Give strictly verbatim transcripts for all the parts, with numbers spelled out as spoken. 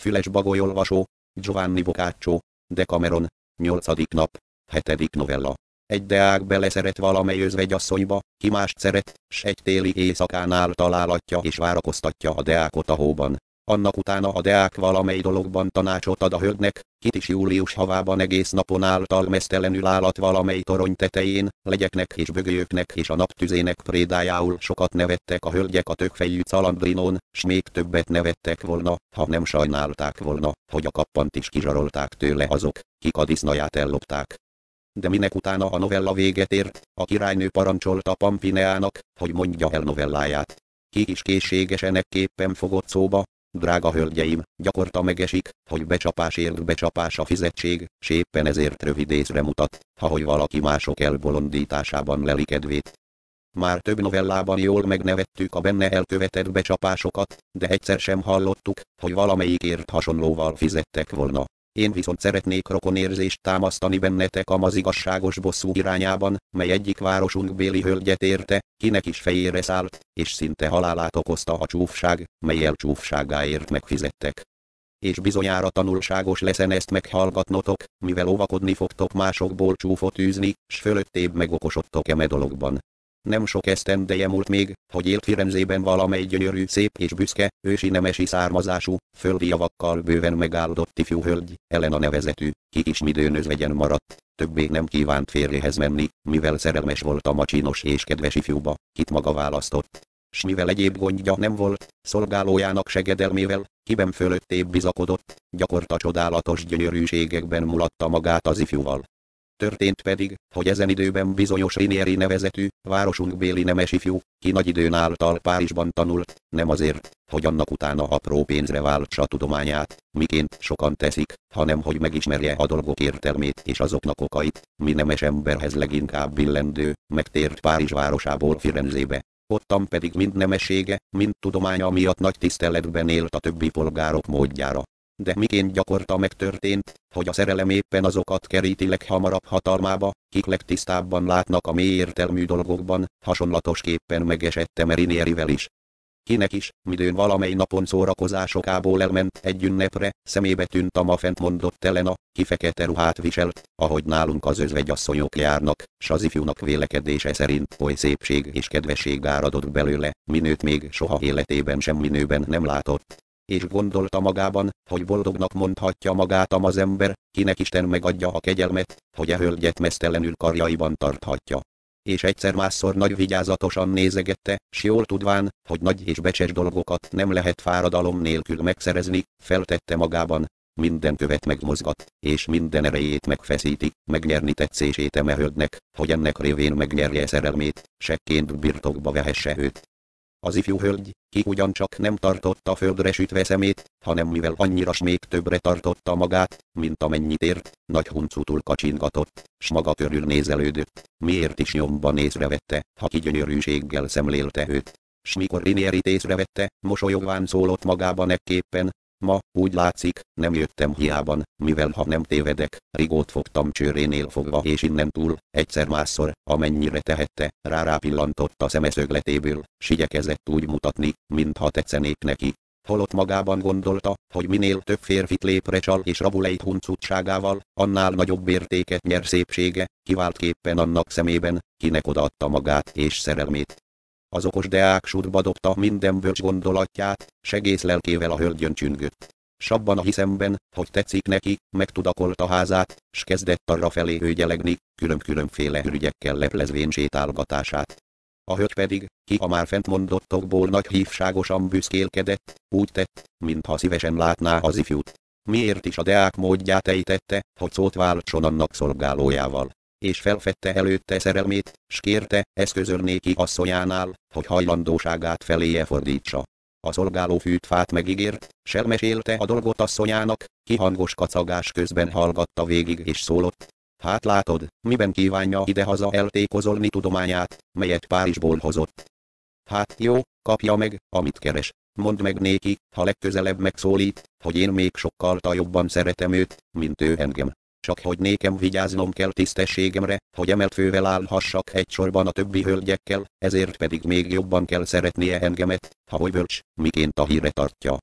Füles Bagolyolvasó, Giovanni Boccaccio, Decameron, nyolcadik nap, hetedik novella. Egy deák beleszeret valamely özvegyasszonyba, ki mást szeret, s egy téli éjszakánál találatja és várakoztatja a deákot a hóban. Annak utána a deák valamely dologban tanácsot ad a hölgynek, kit is július havában egész napon által meztelenül állat valamely torony tetején, legyeknek és bögölyöknek és a naptüzének prédájául sokat nevettek a hölgyek a tökfejű calandrinón, s még többet nevettek volna, ha nem sajnálták volna, hogy a kappant is kizsarolták tőle azok, kik a disznaját ellopták. De minek utána a novella véget ért, a királynő parancsolta Pampineának, hogy mondja el novelláját. Ki is készségesen ekképpen fogott szóba: drága hölgyeim, gyakorta megesik, hogy becsapásért becsapás a fizetség, s éppen ezért rövid észre mutat, ha hogy valaki mások elbolondításában leli kedvét. Már több novellában jól megnevettük a benne elkövetett becsapásokat, de egyszer sem hallottuk, hogy valamelyikért hasonlóval fizettek volna. Én viszont szeretnék rokonérzést támasztani bennetek a mazigazságos bosszú irányában, mely egyik városunk béli hölgyet érte, kinek is fejére szállt, és szinte halálát okozta a csúfság, melyel csúfságáért megfizettek. És bizonyára tanulságos leszen ezt meghallgatnotok, mivel óvakodni fogtok másokból csúfot űzni, s fölöttébb megokosodtok eme dologban. Nem sok esztendeje múlt még, hogy élt Firenzében valamely gyönyörű, szép és büszke, ősi nemesi származású, földi javakkal bőven megáldott ifjú hölgy, Elena nevezetű, ki is midőn özvegyen maradt, többé nem kívánt férjehez menni, mivel szerelmes volt a macsinos és kedves ifjúba, kit maga választott. S mivel egyéb gondja nem volt, szolgálójának segedelmével, kiben fölöttébb bizakodott, gyakorta csodálatos gyönyörűségekben mulatta magát az ifjúval. Történt pedig, hogy ezen időben bizonyos Rinieri nevezetű, városunk béli nemes ifjú, ki nagy időn által Párizsban tanult, nem azért, hogy annak utána apró pénzre váltsa tudományát, miként sokan teszik, hanem hogy megismerje a dolgok értelmét és azoknak okait, mi nemes emberhez leginkább illendő, megtért Párizs városából Firenzébe. Ottan pedig mind nemessége, mind tudománya miatt nagy tiszteletben élt a többi polgárok módjára. De miként gyakorta megtörtént, hogy a szerelem éppen azokat keríti leghamarabb hatalmába, kik legtisztábban látnak a mély értelmű dolgokban, hasonlatosképpen megesette Rinierivel is. Kinek is, midőn valamely napon szórakozásokából elment egy ünnepre, szemébe tűnt a ma fent mondott Elena, ki fekete ruhát viselt, ahogy nálunk az özvegyasszonyok járnak, s az ifjúnak vélekedése szerint oly szépség és kedvesség áradott belőle, minőt még soha életében semmi nőben nem látott. És gondolta magában, hogy boldognak mondhatja magát az ember, kinek Isten megadja a kegyelmet, hogy e hölgyet meztelenül karjaiban tarthatja. És egyszer másszor nagy vigyázatosan nézegette, s jól tudván, hogy nagy és becses dolgokat nem lehet fáradalom nélkül megszerezni, feltette magában: minden követ megmozgat, és minden erejét megfeszíti, megnyerni tetszését eme hölgynek, hogy ennek révén megnyerje szerelmét, sekként birtokba vehesse őt. Az ifjú hölgy, ki ugyancsak nem tartotta földre sütve szemét, hanem mivel annyira s még többre tartotta magát, mint amennyit ért, nagy huncutul kacsingatott, s maga körül nézelődött, miért is nyomban észrevette, ha ki gyönyörűséggel szemlélte őt. S mikor Rinierit észrevette, mosolyogván szólott magában ekképpen: ma, úgy látszik, nem jöttem hiában, mivel ha nem tévedek, Rigót fogtam csőrénél fogva, és innen túl, egyszer másszor, amennyire tehette, rá pillantott a szemeszögletéből, s igyekezett úgy mutatni, mintha tetszenék neki. Holott magában gondolta, hogy minél több férfit lépre csal és rabulejt huncutságával, annál nagyobb értéket nyer szépsége, kiváltképpen annak szemében, kinek odaadta magát és szerelmét. Az okos deák sútba dobta minden bölcs gondolatját, s egész lelkével a hölgyön csüngött. S abban a hiszemben, hogy tetszik neki, megtudakolta házát, s kezdett arra felé őgyelegni, külön-különféle ürügyekkel leplezvén sétálgatását. A hölgy pedig, ki a már fent mondottokból nagy hívságosan büszkélkedett, úgy tett, mintha szívesen látná az ifjút. Miért is a deák módját ejtette, hogy szót váltson annak szolgálójával, és felfedte előtte szerelmét, s kérte, eszközölnéki asszonyánál, hogy hajlandóságát feléje fordítsa. A szolgáló fűtfát megígért, s elmesélte a dolgot asszonyának, ki hangos kacagás közben hallgatta végig és szólott: hát látod, miben kívánja idehaza eltékozolni tudományát, melyet Párizsból hozott. Hát jó, kapja meg, amit keres. Mondd meg néki, ha legközelebb megszólít, hogy én még sokkal jobban szeretem őt, mint ő engem. Csak hogy nékem vigyáznom kell tisztességemre, hogy emelt fővel állhassak egy sorban a többi hölgyekkel, ezért pedig még jobban kell szeretnie engemet, ha hogy bölcs, miként a híre tartja.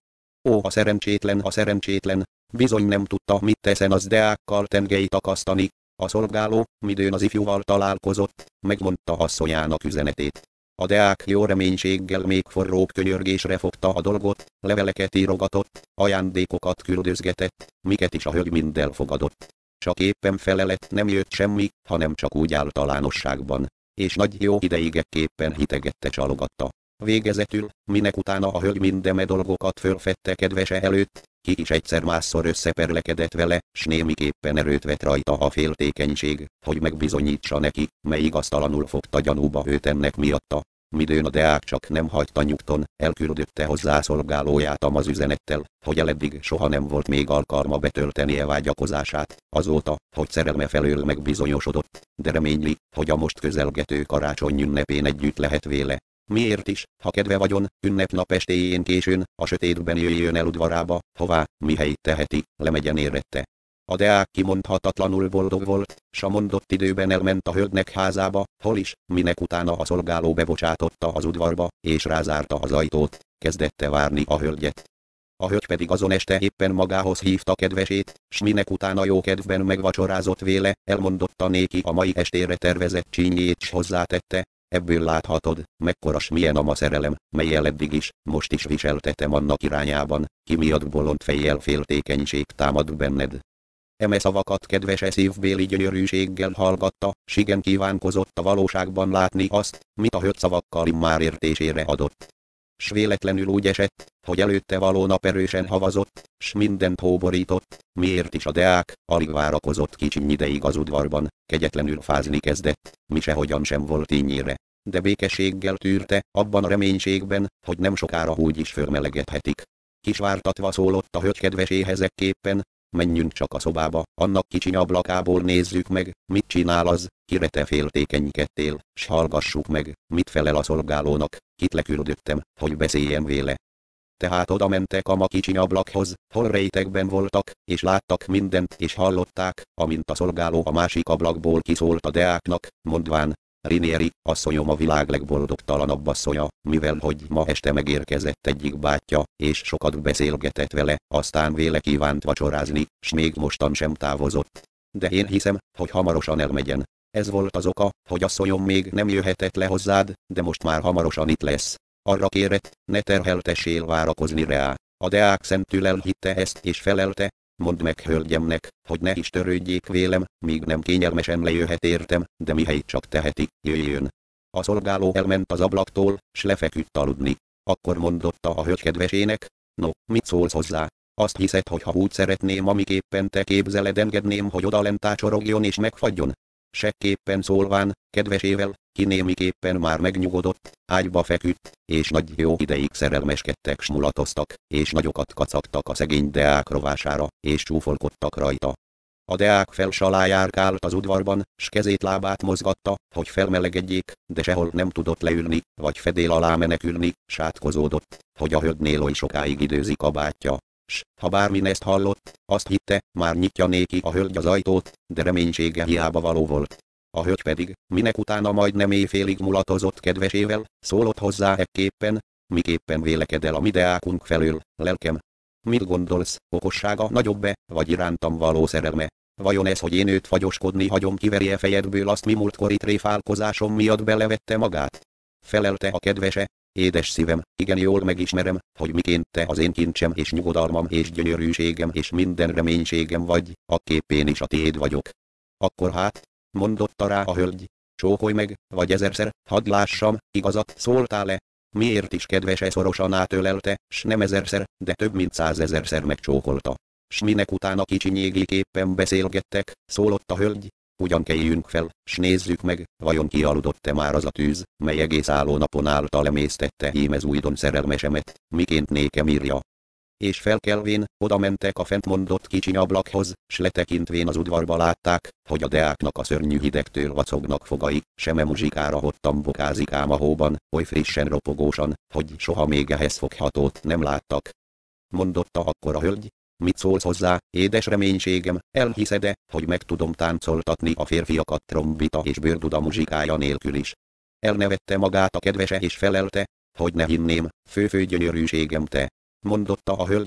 Ó, a szerencsétlen, a szerencsétlen, bizony nem tudta, mit teszen az deákkal tengelyt akasztani. A szolgáló, midőn az ifjúval találkozott, megmondta asszonyának üzenetét. A deák jó reménységgel még forróbb könyörgésre fogta a dolgot, leveleket írogatott, ajándékokat küldözgetett, miket is a hölgy mind elfogadott. Csak éppen felelet nem jött semmi, hanem csak úgy általánosságban, és nagy jó ideig ekképpen hitegette csalogatta. Végezetül, minek utána a hölgy mindeme dolgokat fölfedte kedvese előtt, ki is egyszer másszor összeperlekedett vele, s némiképpen erőt vett rajta a féltékenység, hogy megbizonyítsa neki, mely igaztalanul fogta gyanúba őt ennek miatta. Midőn a deák csak nem hagyta nyugton, elküldötte hozzá szolgálóját az üzenettel, hogy eleddig soha nem volt még alkalma betöltenie vágyakozását, azóta, hogy szerelme felől megbizonyosodott, de reményli, hogy a most közelgető karácsony ünnepén együtt lehet véle. Miért is, ha kedve vagyon, ünnepnap estéjén későn, a sötétben jöjjön el udvarába, hová, mihelyt teheti, lemegyen érette. A deák kimondhatatlanul boldog volt, s a mondott időben elment a hölgynek házába, hol is, minek utána a szolgáló bebocsátotta az udvarba, és rázárta az ajtót, kezdette várni a hölgyet. A hölgy pedig azon este éppen magához hívta kedvesét, s minek utána jó kedvben megvacsorázott véle, elmondotta néki a mai estére tervezett csínyét, s hozzátette. Ebből láthatod, mekkoras milyen a ma szerelem, melyel eddig is, most is viseltetem annak irányában, ki miatt bolond fejjel féltékenység támad benned. Eme szavakat kedvese szívbéli gyönyörűséggel hallgatta, s igen kívánkozott a valóságban látni azt, mit a hölgy szavakkal immár értésére adott. S véletlenül úgy esett, hogy előtte való nap erősen havazott, s mindent hóborított, miért is a deák, alig várakozott kicsiny ideig az udvarban, kegyetlenül fázni kezdett, mi sehogyan sem volt ínyére. De békességgel tűrte, abban a reménységben, hogy nem sokára úgy is fölmelegedhetik. Kisvártatva szólott a hölgy kedveséhez ekképpen, menjünk csak a szobába, annak kicsiny ablakából nézzük meg, mit csinál az, kire te féltékenykedtél, s hallgassuk meg, mit felel a szolgálónak, kit leküldöttem, hogy beszéljen véle. Tehát oda mentek a ma kicsiny ablakhoz, hol rejtekben voltak, és láttak mindent, és hallották, amint a szolgáló a másik ablakból kiszólt a deáknak, mondván, Rinieri, asszonyom a világ legboldogtalanabb asszonya, mivel hogy ma este megérkezett egyik bátyja, és sokat beszélgetett vele, aztán véle kívánt vacsorázni, s még mostan sem távozott. De én hiszem, hogy hamarosan elmegyen. Ez volt az oka, hogy asszonyom még nem jöhetett le hozzád, de most már hamarosan itt lesz. Arra kérett, ne terheltessél várakozni rá. A deák szentül elhitte ezt és felelte, mondd meg hölgyemnek, hogy ne is törődjék vélem, míg nem kényelmesen lejöhet értem, de mihelyt csak teheti, jöjjön. A szolgáló elment az ablaktól, s lefeküdt aludni. Akkor mondotta a hölgy kedvesének, no, mit szólsz hozzá? Azt hiszed, hogy ha úgy szeretném, amiképpen te képzeled, engedném, hogy odalent ácsorogjon és megfagyjon? Sekképpen szólván, kedvesével, ki némiképpen már megnyugodott, ágyba feküdt, és nagy jó ideig szerelmeskedtek, s mulatoztak, és nagyokat kacagtak a szegény deák rovására, és csúfolkodtak rajta. A deák felsalá járkált az udvarban, s kezét lábát mozgatta, hogy felmelegedjék, de sehol nem tudott leülni, vagy fedél alá menekülni, sátkozódott, hogy a hölgynél oly sokáig időzik a bátyja. S, ha bármin ezt hallott, azt hitte, már nyitja néki a hölgy az ajtót, de reménysége hiába való volt. A hölgy pedig, minek utána majdnem éjfélig mulatozott kedvesével, szólott hozzá ekképpen, miképpen vélekedel a mi deákunk felől, lelkem. Mit gondolsz, okossága nagyobb-e, vagy irántam való szerelme? Vajon ez, hogy én őt fagyoskodni hagyom, kiveri-e fejedből azt, mi múltkori tréfálkozásom miatt belevette magát? Felelte a kedvese, édes szívem, igen jól megismerem, hogy miként te az én kincsem és nyugodalmam és gyönyörűségem és minden reménységem vagy, akképp én is a tiéd vagyok. Akkor hát, mondotta rá a hölgy, csókolj meg, vagy ezerszer, hadd lássam, igazat szóltál-e? Miért is kedvese szorosan átölelte, s nem ezerszer, de több mint százezerszer megcsókolta. S minek utána kicsinyégiképpen beszélgettek, szólott a hölgy, ugyan keljünk fel, s nézzük meg, vajon kialudott-e már az a tűz, mely egész álló napon által emésztette hímez újdon szerelmesemet, miként nékem írja. És felkelvén, oda mentek a fent mondott kicsiny ablakhoz, s letekintvén az udvarba látták, hogy a deáknak a szörnyű hidegtől vacognak fogai, seme muzsikára hottan bokázik ám a hóban, oly frissen ropogósan, hogy soha még ehhez foghatót nem láttak. Mondotta akkor a hölgy, mit szólsz hozzá, édes reménységem, elhiszed-e, hogy meg tudom táncoltatni a férfiakat trombita és bőrduda muzsikája nélkül is? Elnevette magát a kedvese és felelte, hogy ne hinném, fő-fő gyönyörűségem te. Mondotta a hölgy,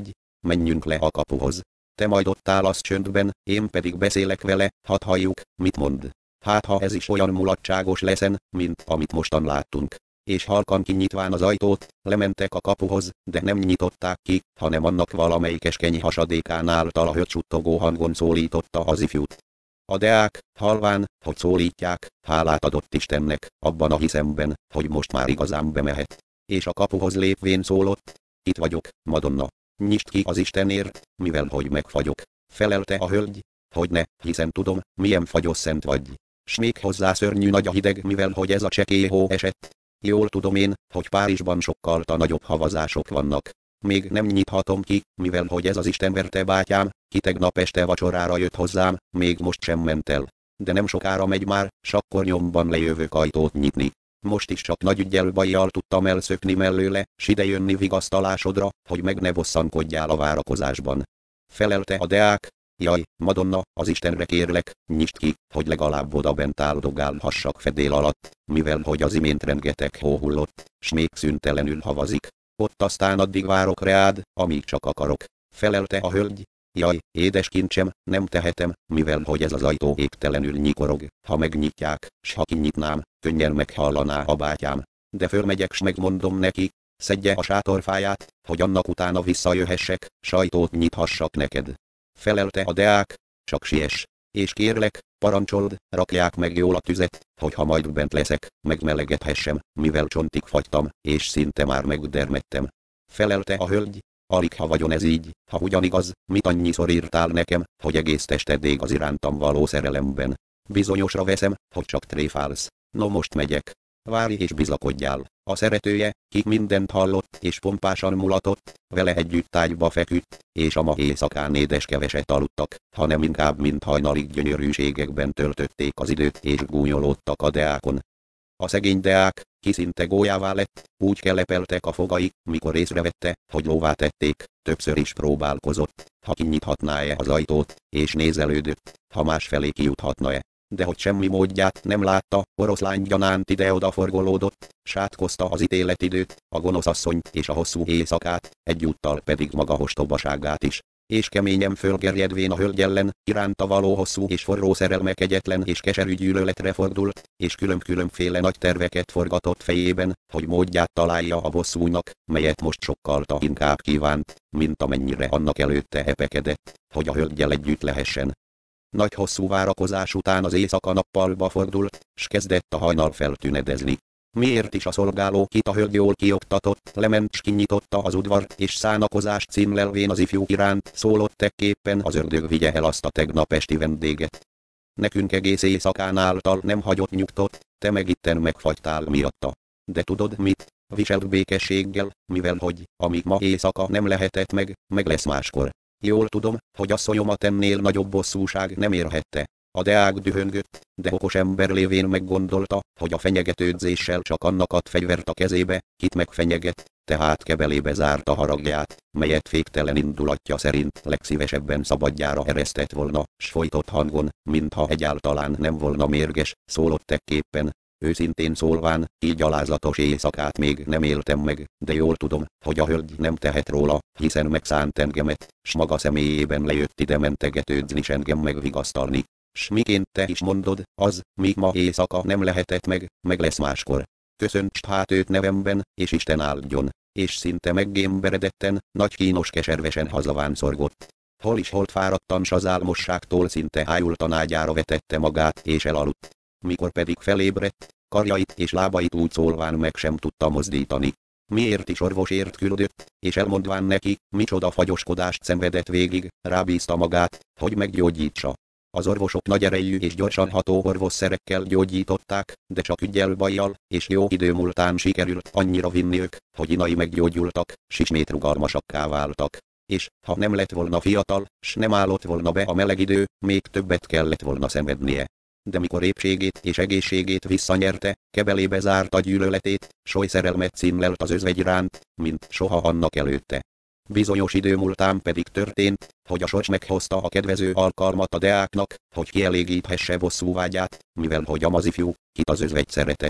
menjünk le a kapuhoz. Te majd ott állsz csöndben, én pedig beszélek vele, hadd halljuk, mit mond. Hát ha ez is olyan mulatságos leszen, mint amit mostan láttunk. És halkan kinyitván az ajtót, lementek a kapuhoz, de nem nyitották ki, hanem annak valamelyik keskeny hasadékán által a suttogó hangon szólította az ifjút. A deák, halván, hogy szólítják, hálát adott Istennek, abban a hiszemben, hogy most már igazán bemehet. És a kapuhoz lépvén szólott: itt vagyok, Madonna. Nyisd ki az Istenért, mivel hogy megfagyok. Felelte a hölgy: hogy ne, hiszen tudom, milyen fagyos szent vagy. S még hozzá szörnyű nagy a hideg, mivel hogy ez a csekély hó esett. Jól tudom én, hogy Párizsban sokkal nagyobb havazások vannak. Még nem nyithatom ki, mivel hogy ez az istenverte bátyám, ki tegnap este vacsorára jött hozzám, még most sem ment el. De nem sokára megy már, s akkor nyomban lejövök ajtót nyitni. Most is csak nagy üggyel bajjal tudtam elszökni mellőle, s idejönni vigasztalásodra, hogy meg ne bosszankodjál a várakozásban. Felelte a deák: jaj, Madonna, az Istenre kérlek, nyisd ki, hogy legalább odabent áldogálhassak fedél alatt, mivel hogy az imént rengeteg hó hullott, s még szüntelenül havazik. Ott aztán addig várok reád, amíg csak akarok. Felelte a hölgy: jaj, édes kincsem, nem tehetem, mivel hogy ez az ajtó égtelenül nyikorog, ha megnyitják, s ha kinyitnám, könnyen meghallaná a bátyám. De fölmegyek s megmondom neki, szedje a sátorfáját, hogy annak utána visszajöhessek, sajtót nyithassak neked. Felelte a deák: csak siess, és kérlek, parancsold, rakják meg jól a tüzet, hogy ha majd bent leszek, megmelegedhessem, mivel csontig fagytam, és szinte már megdermedtem. Felelte a hölgy: alig ha vagyon ez így, ha ugyanigaz, mit annyiszor írtál nekem, hogy egész tested ég az irántam való szerelemben. Bizonyosra veszem, hogy csak tréfálsz. No most megyek. Várj és bizakodjál. A szeretője, ki mindent hallott és pompásan mulatott, vele együtt ágyba feküdt, és a ma éjszakán édes keveset aludtak, hanem inkább mint hajnalig gyönyörűségekben töltötték az időt és gúnyolódtak a deákon. A szegény deák, ki szinte gólyává lett, úgy kelepeltek a fogai, mikor észrevette, hogy lóvá tették, többször is próbálkozott, ha kinyithatná-e az ajtót, és nézelődött, ha másfelé kijuthatna-e. De hogy semmi módját nem látta, oroszlány gyanánt ide-oda forgolódott, sátkozta az ítéletidőt, a gonoszasszonyt és a hosszú éjszakát, egyúttal pedig maga ostobaságát is. És keményen fölgerjedvén a hölgy ellen, iránta való hosszú és forró szerelme kegyetlen és keserű gyűlöletre fordult, és külön-különféle nagy terveket forgatott fejében, hogy módját találja a bosszúnak, melyet most sokkal inkább kívánt, mint amennyire annak előtte epekedett, hogy a hölggyel együtt lehessen. Nagy hosszú várakozás után az éjszaka nappalba fordult, s kezdett a hajnal feltünedezni. Miért is a szolgáló, kit a hölgy jól kioktatott, lement s kinyitotta az udvart, és szánakozást címlelvén az ifjú iránt szólott ekképpen: az ördög vigye el azt a tegnap esti vendéget. Nekünk egész éjszakán által nem hagyott nyugtot, te meg itten megfagytál miatta. De tudod mit? Viselt békességgel, mivel hogy, amíg ma éjszaka nem lehetett meg, meg lesz máskor. Jól tudom, hogy asszonyomat ennél nagyobb bosszúság nem érhette. A deák dühöngött, de okos ember lévén meggondolta, hogy a fenyegetődzéssel csak annak ad fegyvert a kezébe, kit megfenyeget, tehát kebelébe zárta haragját, melyet féktelen indulatja szerint legszívesebben szabadjára eresztett volna, s folytott hangon, mintha egyáltalán nem volna mérges, szólott ekképpen: őszintén szólván, így alázatos éjszakát még nem éltem meg, de jól tudom, hogy a hölgy nem tehet róla, hiszen megszánt engemet, s maga személyében lejött ide mentegetődni s engem megvigasztalni. S miként te is mondod, az, míg ma éjszaka nem lehetett meg, meg lesz máskor. Köszöntsd hát őt nevemben, és Isten áldjon. És szinte meggémberedetten, nagy kínos keservesen hazaván szorgott. Hol is holt fáradtan s az álmosságtól szinte ájultan ágyára vetette magát és elaludt. Mikor pedig felébredt, karjait és lábait úgy szólván meg sem tudta mozdítani. Miért is orvosért küldött, és elmondván neki, micsoda fagyoskodást szenvedett végig, rábízta magát, hogy meggyógyítsa. Az orvosok nagy erejű és gyorsan ható orvosszerekkel gyógyították, de csak üggyel bajjal, és jó idő múltán sikerült annyira vinniük, hogy Inai meggyógyultak, s ismét rugalmasakká váltak. És, ha nem lett volna fiatal, s nem állott volna be a meleg idő, még többet kellett volna szenvednie. De mikor épségét és egészségét visszanyerte, kebelébe zárta gyűlöletét, soly szerelmet címlelt az özvegy iránt, mint soha annak előtte. Bizonyos idő múltán pedig történt, hogy a sors meghozta a kedvező alkalmat a deáknak, hogy kielégíthesse bosszúvágyát, mivel hogy a mazifjú, kit az özvegy szeretett,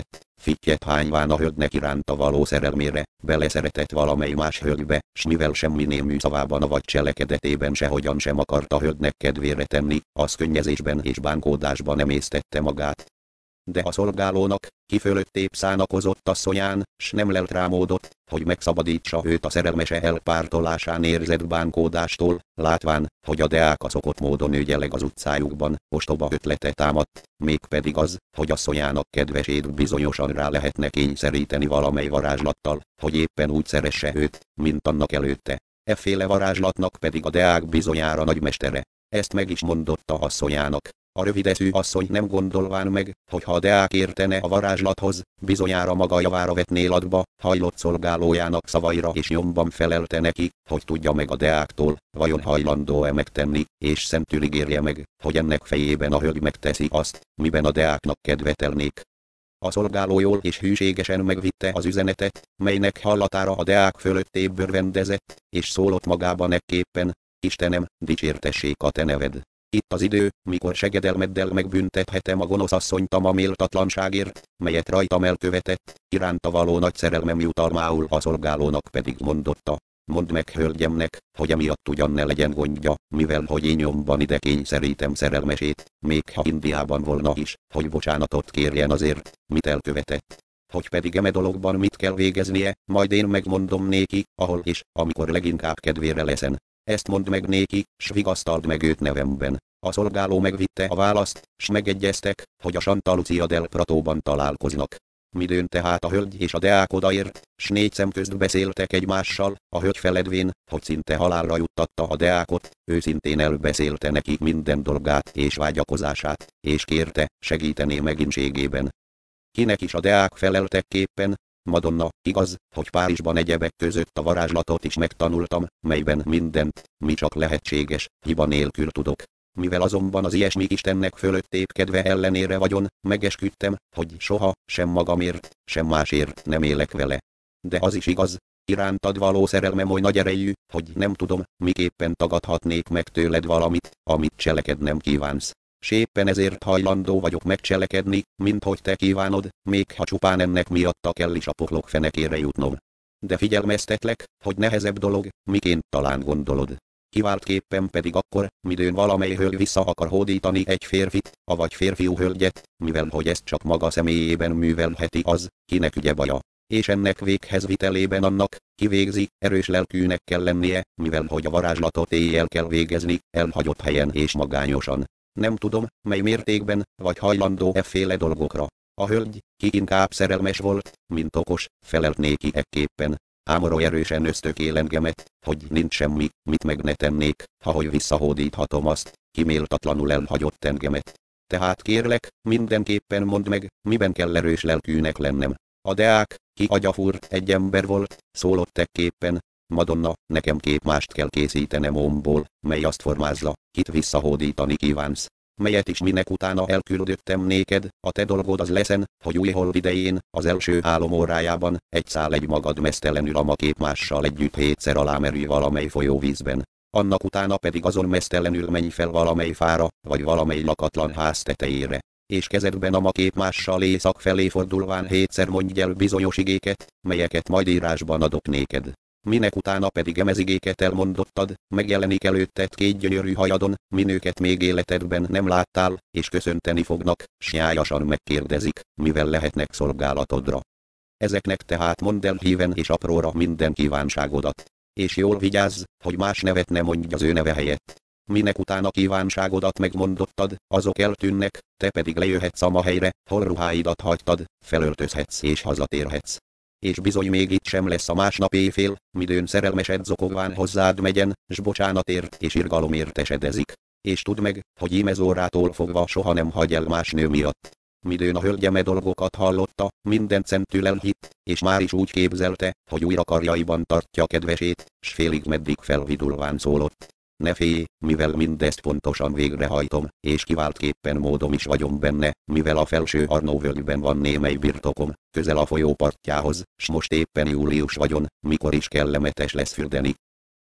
fittyet hányván a hölgynek iránta való szerelmére, beleszeretett valamely más hölgybe, s mivel semmi némű szavában vagy cselekedetében sehogyan sem akart a hölgynek kedvére tenni, az könnyezésben és bánkódásban emésztette magát. De a szolgálónak, ki fölöttébb szánakozott asszonyán, s nem lelt rá módot, hogy megszabadítsa őt a szerelmese elpártolásán érzett bánkódástól, látván, hogy a deák a szokott módon ügyeleg az utcájukban, ostoba ötlete támadt, mégpedig az, hogy asszonyának kedvesét bizonyosan rá lehetne kényszeríteni valamely varázslattal, hogy éppen úgy szeresse őt, mint annak előtte. Efféle varázslatnak pedig a deák bizonyára nagymestere. Ezt meg is mondotta asszonyának. A rövideszű asszony nem gondolván meg, hogy ha a deák értene a varázslathoz, bizonyára maga javára vetné latba, hajlott szolgálójának szavaira és nyomban felelte neki, hogy tudja meg a deáktól, vajon hajlandó-e megtenni, és szentül ígérje meg, hogy ennek fejében a hölgy megteszi azt, miben a deáknak kedvetelnék. A szolgáló jól és hűségesen megvitte az üzenetet, melynek hallatára a deák fölöttébb örvendezett, és szólott magában ekképpen: Istenem, dicsértessék a te neved. Itt az idő, mikor segedelmeddel megbüntethetem a gonosz asszonyt a méltatlanságért, melyet rajtam elkövetett, iránta való nagy szerelmem jutalmául. A szolgálónak pedig mondotta: Mondd meg hölgyemnek, hogy emiatt ugyan ne legyen gondja, mivel hogy én nyomban ide kényszerítem szerelmesét, még ha Indiában volna is, hogy bocsánatot kérjen azért, mit elkövetett. Hogy pedig eme dologban mit kell végeznie, majd én megmondom néki, ahol és amikor leginkább kedvére leszen. Ezt mondd meg néki, s vigasztald meg őt nevemben. A szolgáló megvitte a választ, s megegyeztek, hogy a Santa Lucia del Pratóban találkoznak. Midőn tehát a hölgy és a deák odaért, s négy szem közt beszéltek egymással, a hölgy feledvén, hogy szinte halálra juttatta a deákot, őszintén elbeszélte neki minden dolgát és vágyakozását, és kérte, segítené meginségében. Kinek is a deák feleltekképpen: Madonna, igaz, hogy Párizsban egyebek között a varázslatot is megtanultam, melyben mindent, mi csak lehetséges, hiba nélkül tudok. Mivel azonban az ilyesmik Istennek fölöttébb kedve ellenére vagyon, megesküdtem, hogy soha, sem magamért, sem másért nem élek vele. De az is igaz, irántad való szerelmem oly nagy erejű, hogy nem tudom, miképpen tagadhatnék meg tőled valamit, amit cselekednem kívánsz. S éppen ezért hajlandó vagyok megcselekedni, mint hogy te kívánod, még ha csupán ennek miatta kell is a poklok fenekére jutnom. De figyelmeztetlek, hogy nehezebb dolog, miként talán gondolod. Kiváltképpen pedig akkor, midőn valamely hölgy vissza akar hódítani egy férfit, avagy férfiú hölgyet, mivel hogy ezt csak maga személyében művelheti az, kinek ügye baja. És ennek véghez vitelében annak, ki végzi, erős lelkűnek kell lennie, mivel hogy a varázslatot éjjel kell végezni, elhagyott helyen és magányosan. Nem tudom, mely mértékben, vagy hajlandó efféle dolgokra. A hölgy, ki inkább szerelmes volt, mint okos, felelt néki ekképpen: Ám oly erősen ösztökél engemet, hogy nincs semmi, mit meg ne tennék, ha hogy visszahódíthatom azt, ki méltatlanul elhagyott engemet. Tehát kérlek, mindenképpen mondd meg, miben kell erős lelkűnek lennem. A deák, ki agyafúrt egy ember volt, szólott ekképpen: Madonna, nekem képmást kell készítenem ómból, mely azt formázza, kit visszahódítani kívánsz. Melyet is minek utána elküldöttem néked, a te dolgod az leszen, hogy új hold idején, az első álom órájában, egy szál egy magad mesztelenül a ma képmással együtt hétszer alámerülj valamely folyóvízben. Annak utána pedig azon mesztelenül menj fel valamely fára, vagy valamely lakatlan ház tetejére. És kezedben a ma képmással észak felé fordulván hétszer mondj el bizonyos igéket, melyeket majd írásban adok néked. Minek utána pedig emezigéket elmondottad, megjelenik előtted két gyönyörű hajadon, minőket még életedben nem láttál, és köszönteni fognak, s nyájasan megkérdezik, mivel lehetnek szolgálatodra. Ezeknek tehát mondd el híven és apróra minden kívánságodat. És jól vigyázz, hogy más nevet ne mondj az ő neve helyett. Minek utána kívánságodat megmondottad, azok eltűnnek, te pedig lejöhetsz a ma helyre, hol ruháidat hagytad, felöltözhetsz és hazatérhetsz. És bizony még itt sem lesz a másnap éjfél, midőn szerelmesed zokogván hozzád megyen, s bocsánatért és irgalomért esedezik. És tudd meg, hogy íme órától fogva soha nem hagy el más nő miatt. Midőn a hölgyeme dolgokat hallotta, minden centül elhitt, és már is úgy képzelte, hogy újra karjaiban tartja kedvesét, s félig meddig felvidulván szólott: Ne félj, mivel mindezt pontosan végrehajtom, és kiváltképpen módom is vagyom benne, mivel a felső Arnóvölgyben van némely birtokom, közel a folyó partjához, s most éppen július vagyon, mikor is kellemetes lesz fürdeni.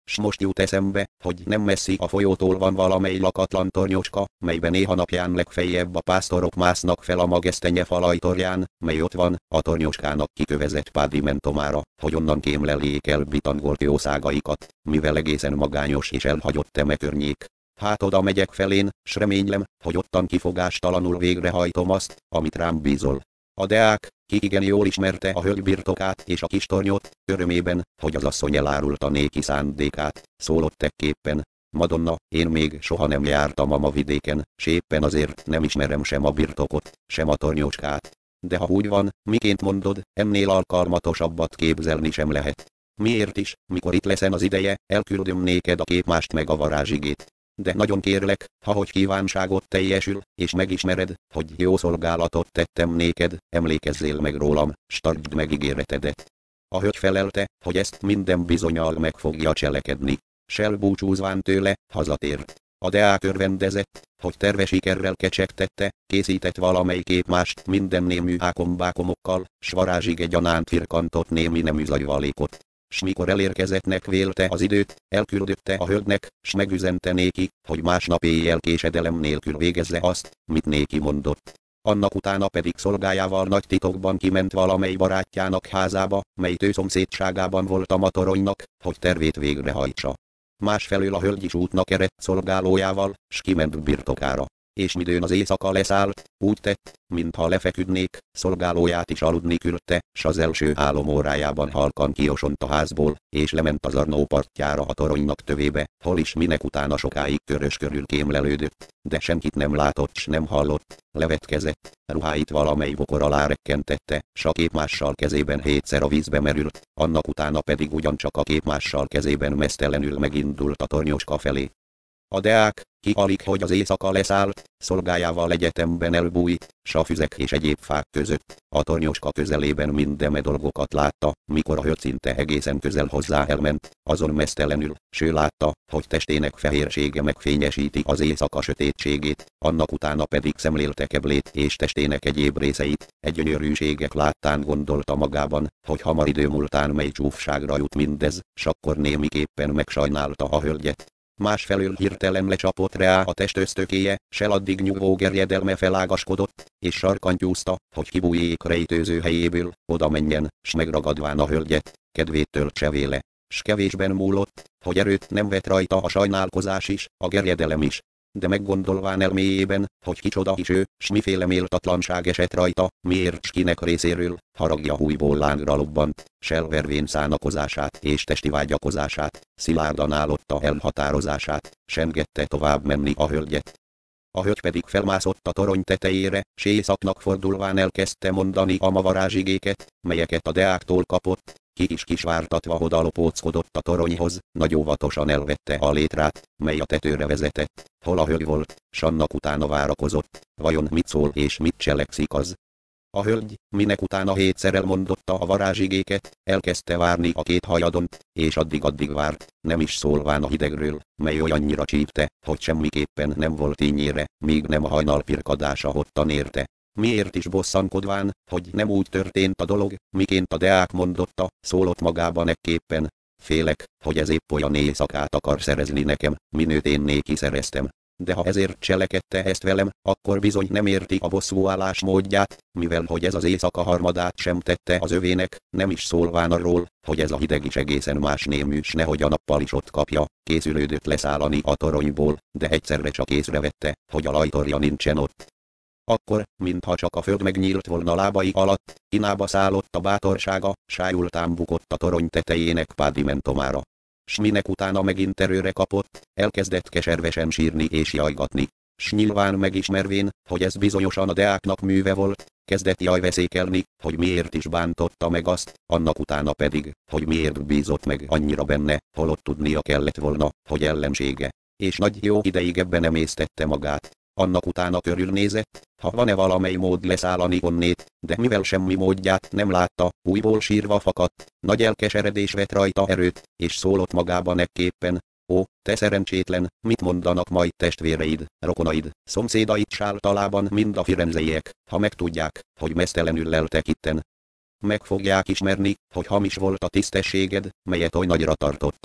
S most jut eszembe, hogy nem messzi a folyótól van valamely lakatlan tornyocska, melyben néha napján legfeljebb a pásztorok másznak fel a magesztenye falai torján, mely ott van, a tornyocskának kikövezett pádimentomára, hogy onnan kémleljék el bitangolt jószágaikat, mivel egészen magányos és elhagyott eme környék. Hát oda megyek felén, s reménylem, hogy ottan kifogástalanul végrehajtom azt, amit rám bízol. A deák, ki igen jól ismerte a hölgy birtokát és a kis tornyot, örömében, hogy az asszony elárulta néki szándékát, szólott ekképpen: Madonna, én még soha nem jártam a ma vidéken, s éppen azért nem ismerem sem a birtokot, sem a tornyocskát. De ha úgy van, miként mondod, ennél alkalmatosabbat képzelni sem lehet. Miért is, mikor itt leszen az ideje, elküldöm néked a képmást meg a varázsigét. De nagyon kérlek, ha hogy kívánságot teljesül, és megismered, hogy jó szolgálatot tettem néked, emlékezzél meg rólam, s tartsd meg ígéretedet. A hölgy felelte, hogy ezt minden bizonnyal meg fogja cselekedni. S elbúcsúzván tőle, hazatért. A deák örvendezett, hogy terve sikerrel kecsegtette, készített valamely képmást minden némű ákombákomokkal, s varázsige gyanánt firkantott némi nemű zajvalékot. S mikor elérkezettnek vélte az időt, elküldötte a hölgynek, s megüzente néki, hogy másnap éjjel késedelem nélkül végezze azt, mit néki mondott. Annak utána pedig szolgájával nagy titokban kiment valamely barátjának házába, mely tőszomszédságában volt a toronynak, hogy tervét végrehajtsa. Másfelől a hölgy is útnak eredt szolgálójával, s kiment birtokára. És midőn az éjszaka leszállt, úgy tett, mintha lefeküdnék, szolgálóját is aludni küldte, s az első álomórájában halkan kiosont a házból, és lement az Arnó partjára a toronynak tövébe, hol is minek utána sokáig körös körül kémlelődött, de senkit nem látott s nem hallott, levetkezett, ruháit valamely bokor alá rekkentette, s a képmással kezében hétszer a vízbe merült, annak utána pedig ugyancsak a képmással kezében meztelenül megindult a tornyocska felé. A deák, ki alig hogy az éjszaka leszállt, szolgájával egyetemben elbújt, s a füzek és egyéb fák között, a tornyocska közelében mindeme dolgokat látta, mikor a hölgy szinte egészen közel hozzá elment, azon meztelenül, s ő látta, hogy testének fehérsége megfényesíti az éjszaka sötétségét, annak utána pedig szemlélte keblét és testének egyéb részeit, egy gyönyörűségek láttán gondolta magában, hogy hamar idő múltán mely csúfságra jut mindez, s akkor némiképpen megsajnálta a hölgyet. Másfelől hirtelen lecsapott rá a testösztökéje, s eladdig nyugvó gerjedelme felágaskodott, és sarkantyúzta, hogy kibújjék rejtőző helyéből, oda menjen, s megragadván a hölgyet, kedvét töltse véle. S kevésben múlott, hogy erőt nem vett rajta a sajnálkozás is, a gerjedelem is. De meggondolván elméjében, hogy kicsoda is ő, s miféle méltatlanság esett rajta, miért s kinek részéről, haragja hújból lángra lobbant, s elvervén szánakozását és testi vágyakozását, szilárdan állotta elhatározását, s engedte tovább menni a hölgyet. A hölgy pedig felmászott a torony tetejére, s éjszaknak fordulván elkezdte mondani a varázsigéket, melyeket a deáktól kapott. Ki is kisvártatva odalopóckodott a toronyhoz, nagy óvatosan elvette a létrát, mely a tetőre vezetett, hol a hölgy volt, s annak utána várakozott, vajon mit szól és mit cselekszik az. A hölgy, minek utána hétszer elmondotta a varázsigéket, elkezdte várni a két hajadont, és addig-addig várt, nem is szólván a hidegről, mely olyannyira csípte, hogy semmiképpen nem volt ínyére, míg nem a hajnal pirkadása ottan érte. Miért is bosszankodván, hogy nem úgy történt a dolog, miként a deák mondotta, szólott magában ekképpen: Félek, hogy ez épp olyan éjszakát akar szerezni nekem, minőt én néki szereztem. De ha ezért cselekedte ezt velem, akkor bizony nem érti a bosszúállás módját, mivel hogy ez az éjszaka harmadát sem tette az övének, nem is szólván arról, hogy ez a hideg is egészen más némű, s nehogy a nappal is ott kapja, készülődött leszállani a toronyból, de egyszerre csak észrevette, hogy a lajtorja nincsen ott. Akkor, mintha csak a föld megnyílt volna lábai alatt, inába szállott a bátorsága, sájultán bukott a torony tetejének pádimentomára. S minek utána megint erőre kapott, elkezdett keservesen sírni és jajgatni. S nyilván megismervén, hogy ez bizonyosan a deáknak műve volt, kezdett jajveszékelni, hogy miért is bántotta meg azt, annak utána pedig, hogy miért bízott meg annyira benne, holott tudnia kellett volna, hogy ellensége. És nagy jó ideig ebben emésztette magát. Annak utána körülnézett, ha van-e valamely mód leszállani onnét, de mivel semmi módját nem látta, újból sírva fakadt, nagy elkeseredés vett rajta erőt, és szólott magában ekképpen: Ó, te szerencsétlen, mit mondanak majd testvéreid, rokonaid, szomszédaid s általában mind a firenzeiek, ha megtudják, hogy meztelenül leltek itten. Meg fogják ismerni, hogy hamis volt a tisztességed, melyet oly nagyra tartottak.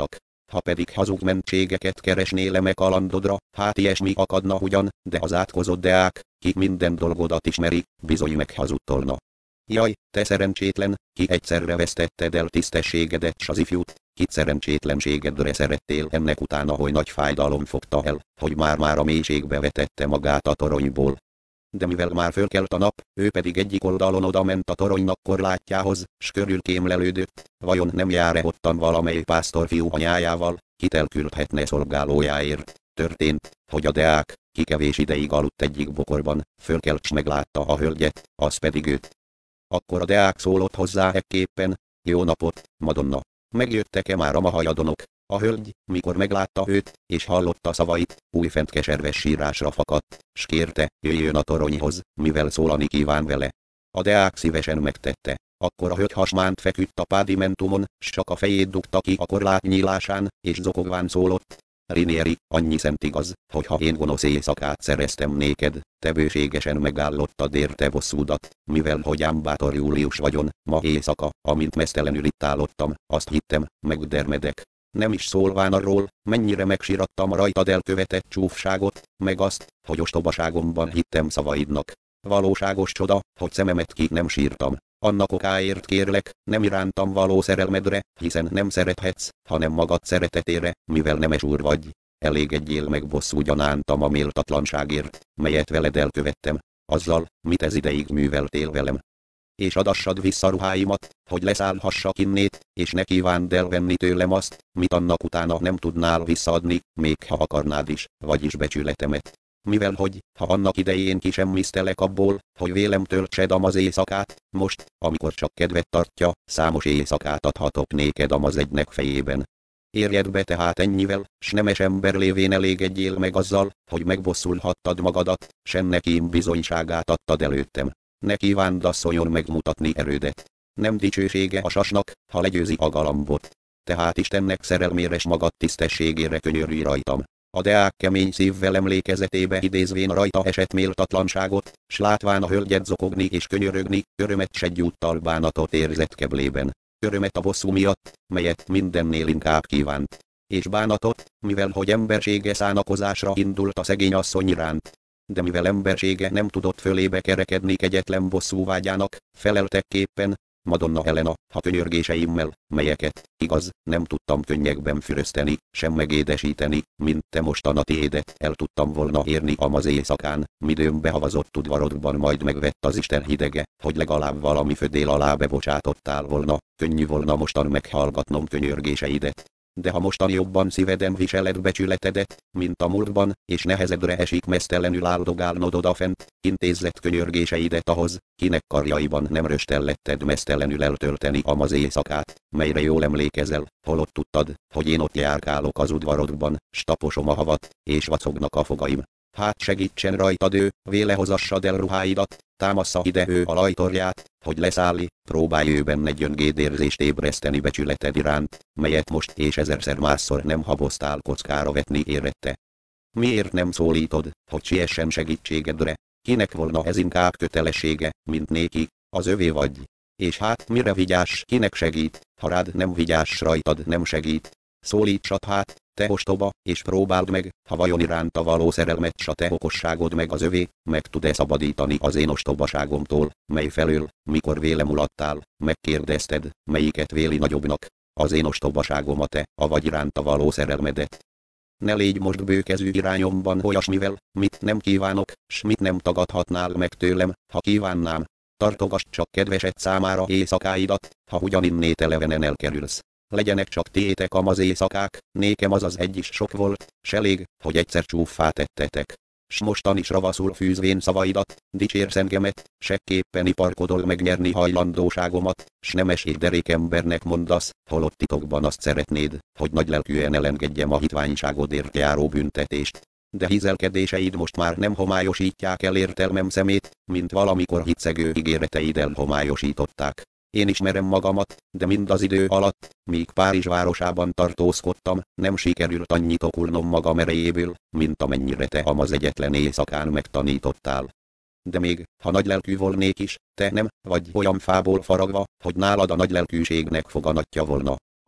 ha pedig hazug mentségeket keresnél eme kalandodra, hát ilyesmi akadna ugyan, de az átkozott Deák, ki minden dolgodat ismeri, bizony meghazudtolna. Jaj, te szerencsétlen, ki egyszerre vesztetted el tisztességedet s az ifjút, kit szerencsétlenségedre szerettél ennek utána, hogy nagy fájdalom fogta el, hogy már-már a mélységbe vetette magát a toronyból. De mivel már fölkelt a nap, ő pedig egyik oldalon oda ment a toronynak korlátjához, s körül kémlelődött, vajon nem jár-e ottan valamely pásztorfiú anyájával, kit elküldhetne szolgálójáért. Történt, hogy a Deák, ki kevés ideig aludt egyik bokorban, fölkelt s meglátta a hölgyet, az pedig őt. Akkor a Deák szólott hozzá ekképpen: jó napot, Madonna! Megjöttek-e már a mahajadonok? A hölgy, mikor meglátta őt, és hallotta szavait, újfent keserves sírásra fakadt, s kérte, jöjjön a toronyhoz, mivel szólani kíván vele. A Deák szívesen megtette. Akkor a hölgy hasmánt feküdt a pádimentumon, s csak a fejét dugta ki a korlát nyílásán, és zokogván szólott: Rinieri, annyi szent igaz, hogy ha én gonosz éjszakát szereztem néked, te bőségesen megállottad érte bosszúdat, mivel hogy ám bátor Július vagyon, ma éjszaka, amint meztelenül itt állottam, azt hittem, megdermedek. Nem is szólván arról, mennyire megsirattam rajtad elkövetett csúfságot, meg azt, hogy ostobaságomban hittem szavaidnak. Valóságos csoda, hogy szememet ki nem sírtam. Annak okáért kérlek, nem irántam való szerelmedre, hiszen nem szerethetsz, hanem magad szeretetére, mivel nemes úr vagy. Elégedjél meg bosszú gyanántam a méltatlanságért, melyet veled elkövettem, azzal, mit ez ideig műveltél velem. És adassad vissza ruháimat, hogy leszállhassak innét, és ne kívánd elvenni tőlem azt, mit annak utána nem tudnál visszaadni, még ha akarnád is, vagyis becsületemet. Mivel hogy, ha annak idején kisemmisztelek abból, hogy vélem töltsed amaz éjszakát, most, amikor csak kedvet tartja, számos éjszakát adhatok néked amaz egynek fejében. Érjed be tehát ennyivel, s nemes ember lévén elégedjél meg azzal, hogy megbosszulhattad magadat, s ennek bizonyságát adtad előttem. Ne kívánd asszonyon megmutatni erődet. Nem dicsősége a sasnak, ha legyőzi a galambot. Tehát Istennek szerelmére s magad tisztességére könyörülj rajtam. A Deák kemény szívvel emlékezetébe idézvén rajta esett méltatlanságot, s látván a hölgyet zokogni és könyörögni, örömet s egyúttal bánatot érzett keblében. Örömet a bosszú miatt, melyet mindennél inkább kívánt. És bánatot, mivel hogy embersége szánakozásra indult a szegény asszony iránt. De mivel embersége nem tudott fölébe kerekedni kegyetlen bosszúvágyának, feleltekképpen: Madonna Helena, ha könyörgéseimmel, melyeket, igaz, nem tudtam könnyekben fürözteni, sem megédesíteni, mint te mostan a tiédet el tudtam volna érni amaz éjszakán, midőn behavazott udvarodban majd megvett az Isten hidege, hogy legalább valami födél alá bebocsátottál volna, könnyű volna mostan meghallgatnom könyörgéseidet. De ha mostan jobban szíveden viseled becsületedet, mint a múltban, és nehezedre esik meztelenül áldogálnod odafent, intézzet könyörgéseidet ahhoz, kinek karjaiban nem röstelletted meztelenül eltölteni amaz éjszakát, melyre jól emlékezel, holott tudtad, hogy én ott járkálok az udvarodban, s taposom a havat, és vacognak a fogaim. Hát segítsen rajtad ő, véle hozassad el ruháidat, támassza ide ő a lajtorját, hogy leszállj, próbálj ő benne gyöngéd érzést ébreszteni becsületed iránt, melyet most és ezerszer másszor nem haboztál kockára vetni érette. Miért nem szólítod, hogy siessen segítségedre? Kinek volna ez inkább kötelessége, mint néki, az övé vagy? És hát mire vigyáss, kinek segít, ha rád nem vigyáss, rajtad nem segít? Szólítsad hát, te ostoba, és próbáld meg, ha vajon iránta való szerelmet s a te okosságod meg az övé, meg tud-e szabadítani az én ostobaságomtól, mely felől, mikor vélem mulattál, megkérdezted, melyiket véli nagyobbnak, az én ostobaságom a te, avagy iránta való szerelmedet. Ne légy most bőkezű irányomban olyasmivel, mit nem kívánok, s mit nem tagadhatnál meg tőlem, ha kívánnám. Tartogass csak kedvesed számára éjszakáidat, ha ugyaninnét elevenen elkerülsz. Legyenek csak tiétek amaz éjszakák, nékem az az egy is sok volt, s elég, hogy egyszer csúffá tettetek. S mostan is ravaszul fűzvén szavaidat, dicsérsz engemet, sekképpen iparkodol megnyerni hajlandóságomat, s nemes és derék embernek mondasz, holott titokban azt szeretnéd, hogy nagylelkűen elengedjem a hitványságodért járó büntetést. De hizelkedéseid most már nem homályosítják el értelmem szemét, mint valamikor hitszegő ígéreteid elhomályosították. Én ismerem magamat, de mind az idő alatt, míg Párizs városában tartózkodtam, nem sikerült annyit okulnom magam erejéből, mint amennyire te amaz egyetlen éjszakán megtanítottál. De még, ha nagylelkű volnék is, te nem vagy olyan fából faragva, hogy nálad a nagylelkűségnek foganatja volna.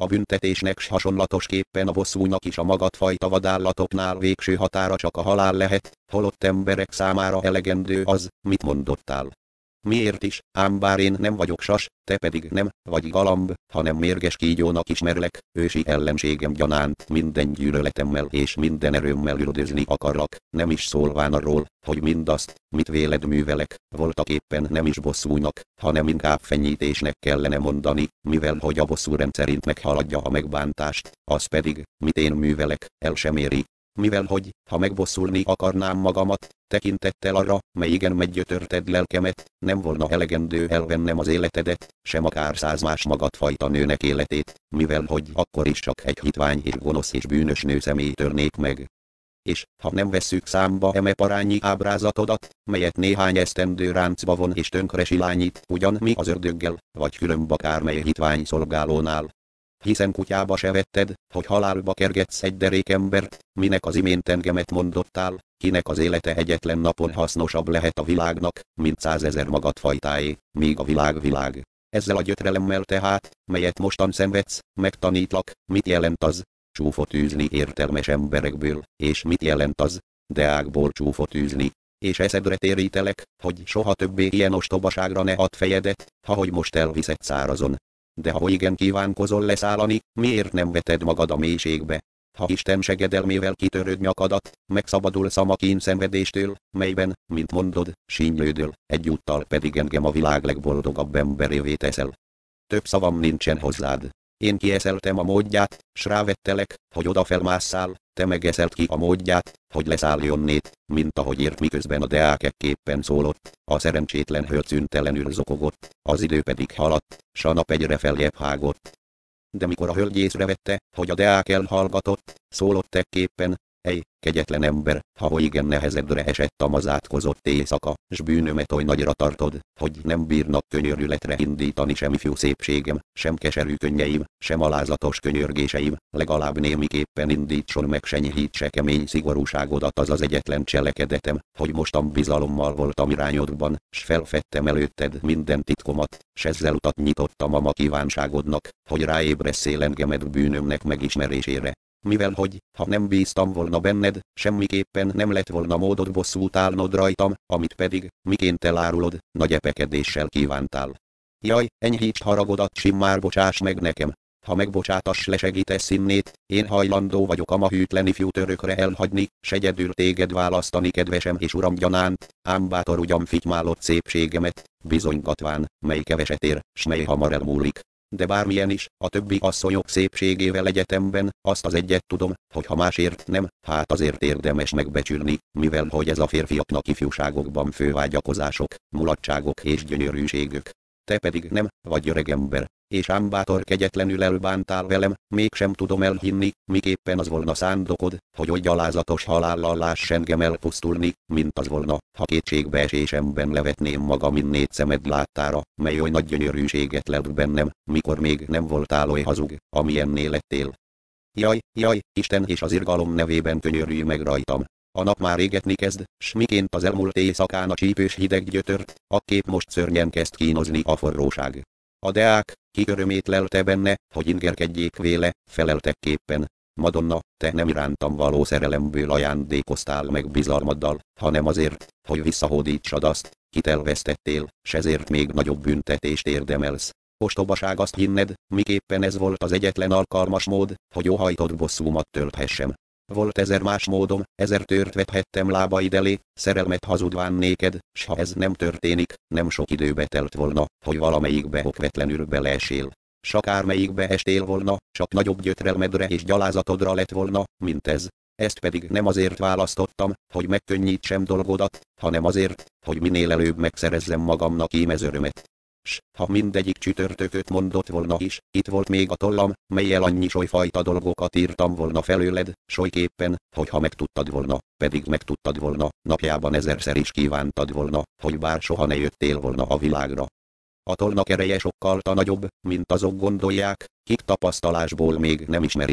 A büntetésnek s hasonlatosképpen a bosszúnak is a magadfajta vadállatoknál végső határa csak a halál lehet, holott emberek számára elegendő az, mit mondottál. Miért is, ám bár én nem vagyok sas, te pedig nem vagy galamb, hanem mérges kígyónak ismerlek, ősi ellenségem gyanánt minden gyűlöletemmel és minden erőmmel üldözni akarlak, nem is szólván arról, hogy mindazt, mit véled művelek, voltaképpen nem is bosszúnak, hanem inkább fenyítésnek kellene mondani, mivel hogy a bosszú rendszerint meghaladja a megbántást, az pedig, mit én művelek, el sem éri. Mivel hogy, ha megbosszulni akarnám magamat, tekintettel arra, mely igen meggyötörted lelkemet, nem volna elegendő elvennem az életedet, sem akár száz más magadfajta nőnek életét, mivel hogy akkor is csak egy hitvány és gonosz és bűnös nő személy törnék meg. És, ha nem vesszük számba eme parányi ábrázatodat, melyet néhány esztendő ráncba von és tönkre silányít, ugyan mi az ördöggel, vagy különb akármely hitvány szolgálónál. Hiszen kutyába se vetted, hogy halálba kergetsz egy derék embert, minek az imént engemet mondottál, kinek az élete egyetlen napon hasznosabb lehet a világnak, mint százezer magadfajtáé, míg a világ világ. Ezzel a gyötrelemmel tehát, melyet mostan szenvedsz, megtanítlak, mit jelent az, csúfot űzni értelmes emberekből, és mit jelent az, deákból csúfot űzni. És eszedre térítelek, hogy soha többé ilyen ostobaságra ne add fejedet, ha hogy most elviszed szárazon. De ha igen kívánkozol leszállani, miért nem veted magad a mélységbe? Ha Isten segedelmével kitöröd nyakadat, megszabadulsz a makín szenvedéstől, melyben, mint mondod, sínylődöl, egyúttal pedig engem a világ legboldogabb emberévé teszel. Több szavam nincsen hozzád. Én kieszeltem a módját, s rávettelek, hogy odafelmásszál, te megeszelt ki a módját, hogy leszálljon-nét, mint ahogy ért miközben a deák ekképpen szólott, a szerencsétlen hölgy szüntelenül zokogott, az idő pedig haladt, s a nap egyre feljebb hágott. De mikor a hölgy észrevette, hogy a deák elhallgatott, szólott ekképpen, ej, kegyetlen ember, ha igen nehezedre esett a mazátkozott éjszaka, s bűnömet oly nagyra tartod, hogy nem bírnak könyörületre indítani sem ifjú szépségem, sem keserű könnyeim, sem alázatos könyörgéseim, legalább némiképpen indítson meg s enyhítse kemény szigorúságodat az az egyetlen cselekedetem, hogy mostan bizalommal voltam irányodban, s felfedtem előtted minden titkomat, s ezzel utat nyitottam a ma kívánságodnak, hogy ráébresszél engemet bűnömnek megismerésére. Mivel hogy, ha nem bíztam volna benned, semmiképpen nem lett volna módod bosszút állnod rajtam, amit pedig, miként elárulod, nagy epekedéssel kívántál. Jaj, enyhítsd haragodat, s immár bocsáss meg nekem. Ha megbocsátass lesegítesz innét, én hajlandó vagyok a ma hűtlen ifjú törökre elhagyni, s egyedül téged választani kedvesem és uram gyanánt, ám bátor ugyan fitymálott szépségemet, bizonygatván, mely keveset ér, s mely hamar elmúlik. De bármilyen is, a többi asszonyok szépségével egyetemben, azt az egyet tudom, hogy ha másért nem, hát azért érdemes megbecsülni, mivel hogy ez a férfiaknak ifjúságokban fővágyakozások, mulatságok és gyönyörűségök. Te pedig nem, vagy öreg ember, és ám bátor kegyetlenül elbántál velem, mégsem tudom elhinni, miképpen az volna szándokod, hogy oly gyalázatos halállal láss engem elpusztulni, mint az volna, ha kétségbeesésemben levetném magam innét szemed láttára, mely oly nagy gyönyörűséget lelt bennem, mikor még nem voltál oly hazug, amilyenné lettél. Jaj, jaj, Isten és az irgalom nevében könyörülj meg rajtam. A nap már égetni kezd, s miként az elmúlt éjszakán a csípős hideg gyötört, akképp most szörnyen kezd kínozni a forróság. A deák, ki örömét lelte benne, hogy ingerkedjék véle, feleltekképpen. Madonna, te nem irántam való szerelemből ajándékoztál meg bizalmaddal, hanem azért, hogy visszahódítsad azt, kit elvesztettél, s ezért még nagyobb büntetést érdemelsz. Ostobaság azt hinned, miképpen ez volt az egyetlen alkalmas mód, hogy óhajtott bosszúmat tölthessem. Volt ezer más módom, ezer tört vethettem lábaid elé, szerelmet hazudván néked, s ha ez nem történik, nem sok időbe telt volna, hogy valamelyikbe okvetlenül beleesél. S akármelyikbe estél volna, csak nagyobb gyötrelmedre és gyalázatodra lett volna, mint ez. Ezt pedig nem azért választottam, hogy megkönnyítsem dolgodat, hanem azért, hogy minél előbb megszerezzem magamnak ímez örömet. S, ha mindegyik csütörtököt mondott volna is, itt volt még a tollam, mellyel annyi solyfajta dolgokat írtam volna felőled, solyképpen, hogyha megtudtad volna, pedig megtudtad volna, napjában ezerszer is kívántad volna, hogy bár soha ne jöttél volna a világra. A tollnak ereje sokkal nagyobb, mint azok gondolják, kik tapasztalásból még nem ismerik.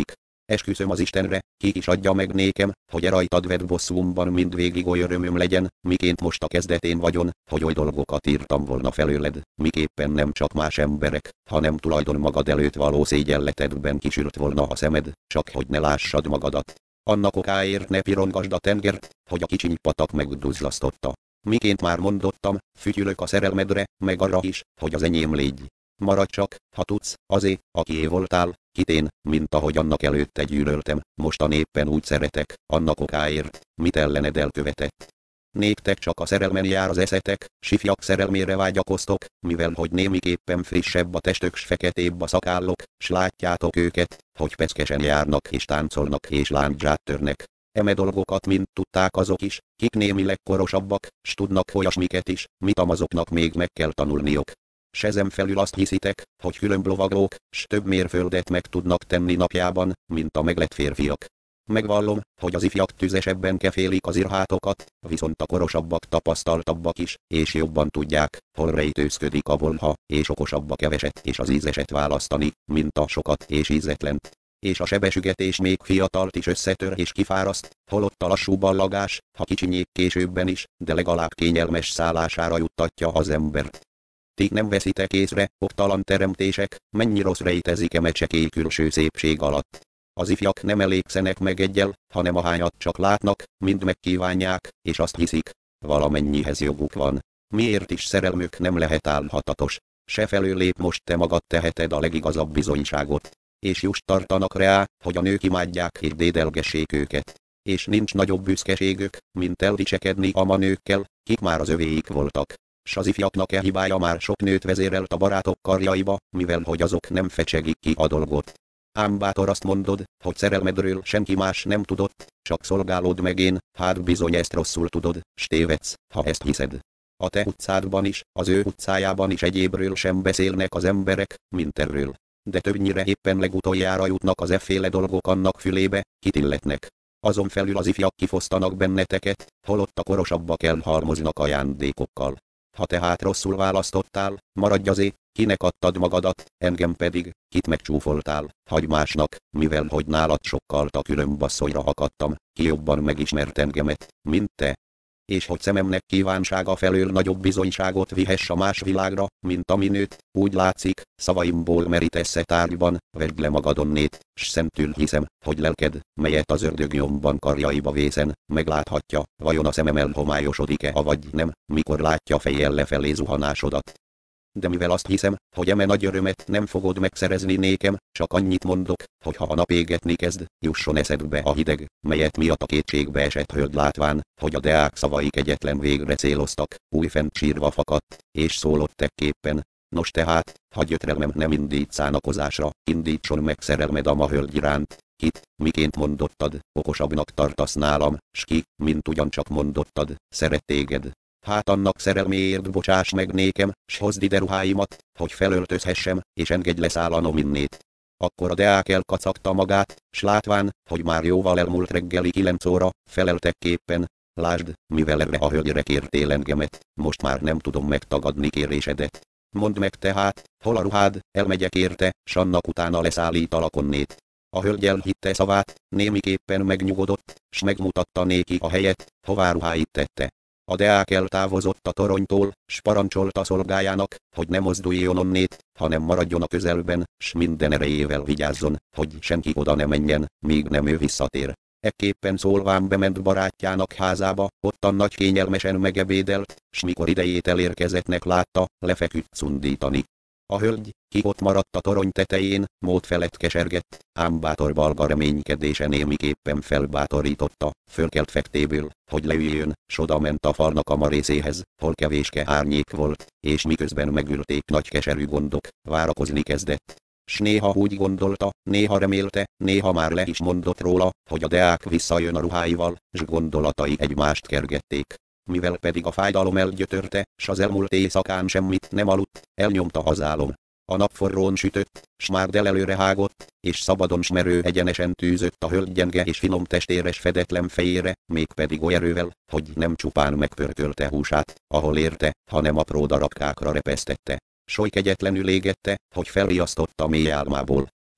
Esküszöm az Istenre, ki is adja meg nékem, hogy e rajtad vett bosszúmban mindvégig oly örömöm legyen, miként most a kezdetén vagyon, hogy oly dolgokat írtam volna felőled, miképpen nem csak más emberek, hanem tulajdon magad előtt való szégyelletedben kisült volna a szemed, csak hogy ne lássad magadat. Annak okáért ne pirongasd a tengert, hogy a kicsiny patak megduzzasztotta. Miként már mondottam, fütyülök a szerelmedre, meg arra is, hogy az enyém légy. Maradj csak, ha tudsz, azé, akié voltál, kit én, mint ahogy annak előtte gyűlöltem, mostan éppen úgy szeretek, annak okáért, mit ellened elkövetett. Néktek csak a szerelmen jár az eszetek, sifjak szerelmére vágyakoztok, mivel hogy némiképpen frissebb a testök s feketébb a szakállok, s látjátok őket, hogy peckesen járnak és táncolnak és lándzsát törnek. Eme dolgokat mind tudták azok is, kik némileg korosabbak, s tudnak olyasmiket is, mit amazoknak még meg kell tanulniok. S ezen felül azt hiszitek, hogy különb lovaglók, s több mérföldet meg tudnak tenni napjában, mint a meglett férfiak. Megvallom, hogy az ifjak tüzesebben kefélik az irhátokat, viszont a korosabbak tapasztaltabbak is, és jobban tudják, hol rejtőzködik a bolha, és okosabb a keveset és az ízeset választani, mint a sokat és ízetlent. És a sebesügetés még fiatalt is összetör és kifáraszt, holott a lassú ballagás, ha kicsinyék későbben is, de legalább kényelmes szállására juttatja az embert. Ti nem veszitek észre, oktalan teremtések, mennyi rossz rejtezik eme csekély külső szépség alatt. Az ifjak nem elégszenek meg egyel, hanem ahányat csak látnak, mind megkívánják, és azt hiszik, valamennyihez joguk van. Miért is szerelmük nem lehet álhatatos? Se felől lép most te magad teheted a legigazabb bizonyságot. És just tartanak rá, hogy a nők imádják és dédelgessék őket. És nincs nagyobb büszkeségük, mint eldicsekedni a manőkkel, kik már az övéik voltak. S az ifjaknak e hibája már sok nőt vezérelt a barátok karjaiba, mivel hogy azok nem fecsegik ki a dolgot. Ám bátor azt mondod, hogy szerelmedről senki más nem tudott, csak szolgálod meg én, hát bizony ezt rosszul tudod, s tévedsz, ha ezt hiszed. A te utcádban is, az ő utcájában is egyébről sem beszélnek az emberek, mint erről. De többnyire éppen legutoljára jutnak az efféle dolgok annak fülébe, kit illetnek. Azon felül az ifjak kifosztanak benneteket, holott a korosabbak elhalmoznak ajándékokkal. Ha tehát rosszul választottál, maradj azé, kinek adtad magadat, engem pedig, kit megcsúfoltál, hagy másnak, mivel hogy nálad sokkal a különbasszonyra akadtam, ki jobban megismert engemet, mint te. És hogy szememnek kívánsága felől nagyobb bizonyságot vihess a más világra, mint ami nőt, úgy látszik, szavaimból merítesz e tárgyban, vedd le magadonnét, s szentül hiszem, hogy lelked, melyet az ördög nyomban karjaiba vészen, megláthatja, vajon a szemem elhomályosodik-e, avagy nem, mikor látja fejjel lefelé zuhanásodat. De mivel azt hiszem, hogy eme nagy örömet nem fogod megszerezni nékem, csak annyit mondok, hogy ha a nap égetni kezd, jusson eszedbe a hideg, melyet miatt a kétségbe esett hölgy látván, hogy a deák szavaik egyetlen végre céloztak, újfent sírva fakadt, és szólott tekképpen. Nos tehát, ha gyötrelmem nem indít szánakozásra, indítson meg szerelmed a ma hölgy iránt, kit, miként mondottad, okosabbnak tartasz nálam, s ki, mint ugyancsak mondottad, szeret téged. Hát annak szerelméért bocsáss meg nékem, s hozd ide ruháimat, hogy felöltözhessem, és engedj leszállanom innét. Akkor a deák elkacagta magát, s látván, hogy már jóval elmúlt reggeli kilenc óra, feleltekképpen, lásd, mivel erre a hölgyre kértél engemet, most már nem tudom megtagadni kérésedet. Mondd meg tehát, hol a ruhád, elmegyek érte, s annak utána leszállítalak onnét. A hölgy elhitte szavát, némiképpen megnyugodott, s megmutatta néki a helyet, hová ruháit tette. A deák eltávozott a toronytól, s parancsolta szolgájának, hogy ne mozduljon onnét, hanem maradjon a közelben, s minden erejével vigyázzon, hogy senki oda ne menjen, míg nem ő visszatér. Ekképpen szólván bement barátjának házába, ottan nagy kényelmesen megebédelt, s mikor idejét elérkezettnek látta, lefeküdt szundítani. A hölgy, ki ott maradt a torony tetején, mód felett kesergett, ám bátor balga reménykedése némiképpen felbátorította, fölkelt fektéből, hogy leüljön, s oda ment a falnak a marészéhez, hol kevéske árnyék volt, és miközben megülték nagy keserű gondok, várakozni kezdett. S néha úgy gondolta, néha remélte, néha már le is mondott róla, hogy a deák visszajön a ruháival, s gondolatai egymást kergették. Mivel pedig a fájdalom elgyötörte, s az elmúlt éjszakán semmit nem aludt, elnyomta az álom. A nap forrón sütött, s már delelőre hágott, és szabadon s merő egyenesen tűzött a hölgy gyenge és finom testéres fedetlen fejére, mégpedig oly erővel, hogy nem csupán megpörkölte húsát, ahol érte, hanem apró darabkákra repesztette. S oly kegyetlenül égette, hogy felriasztotta mély álmából.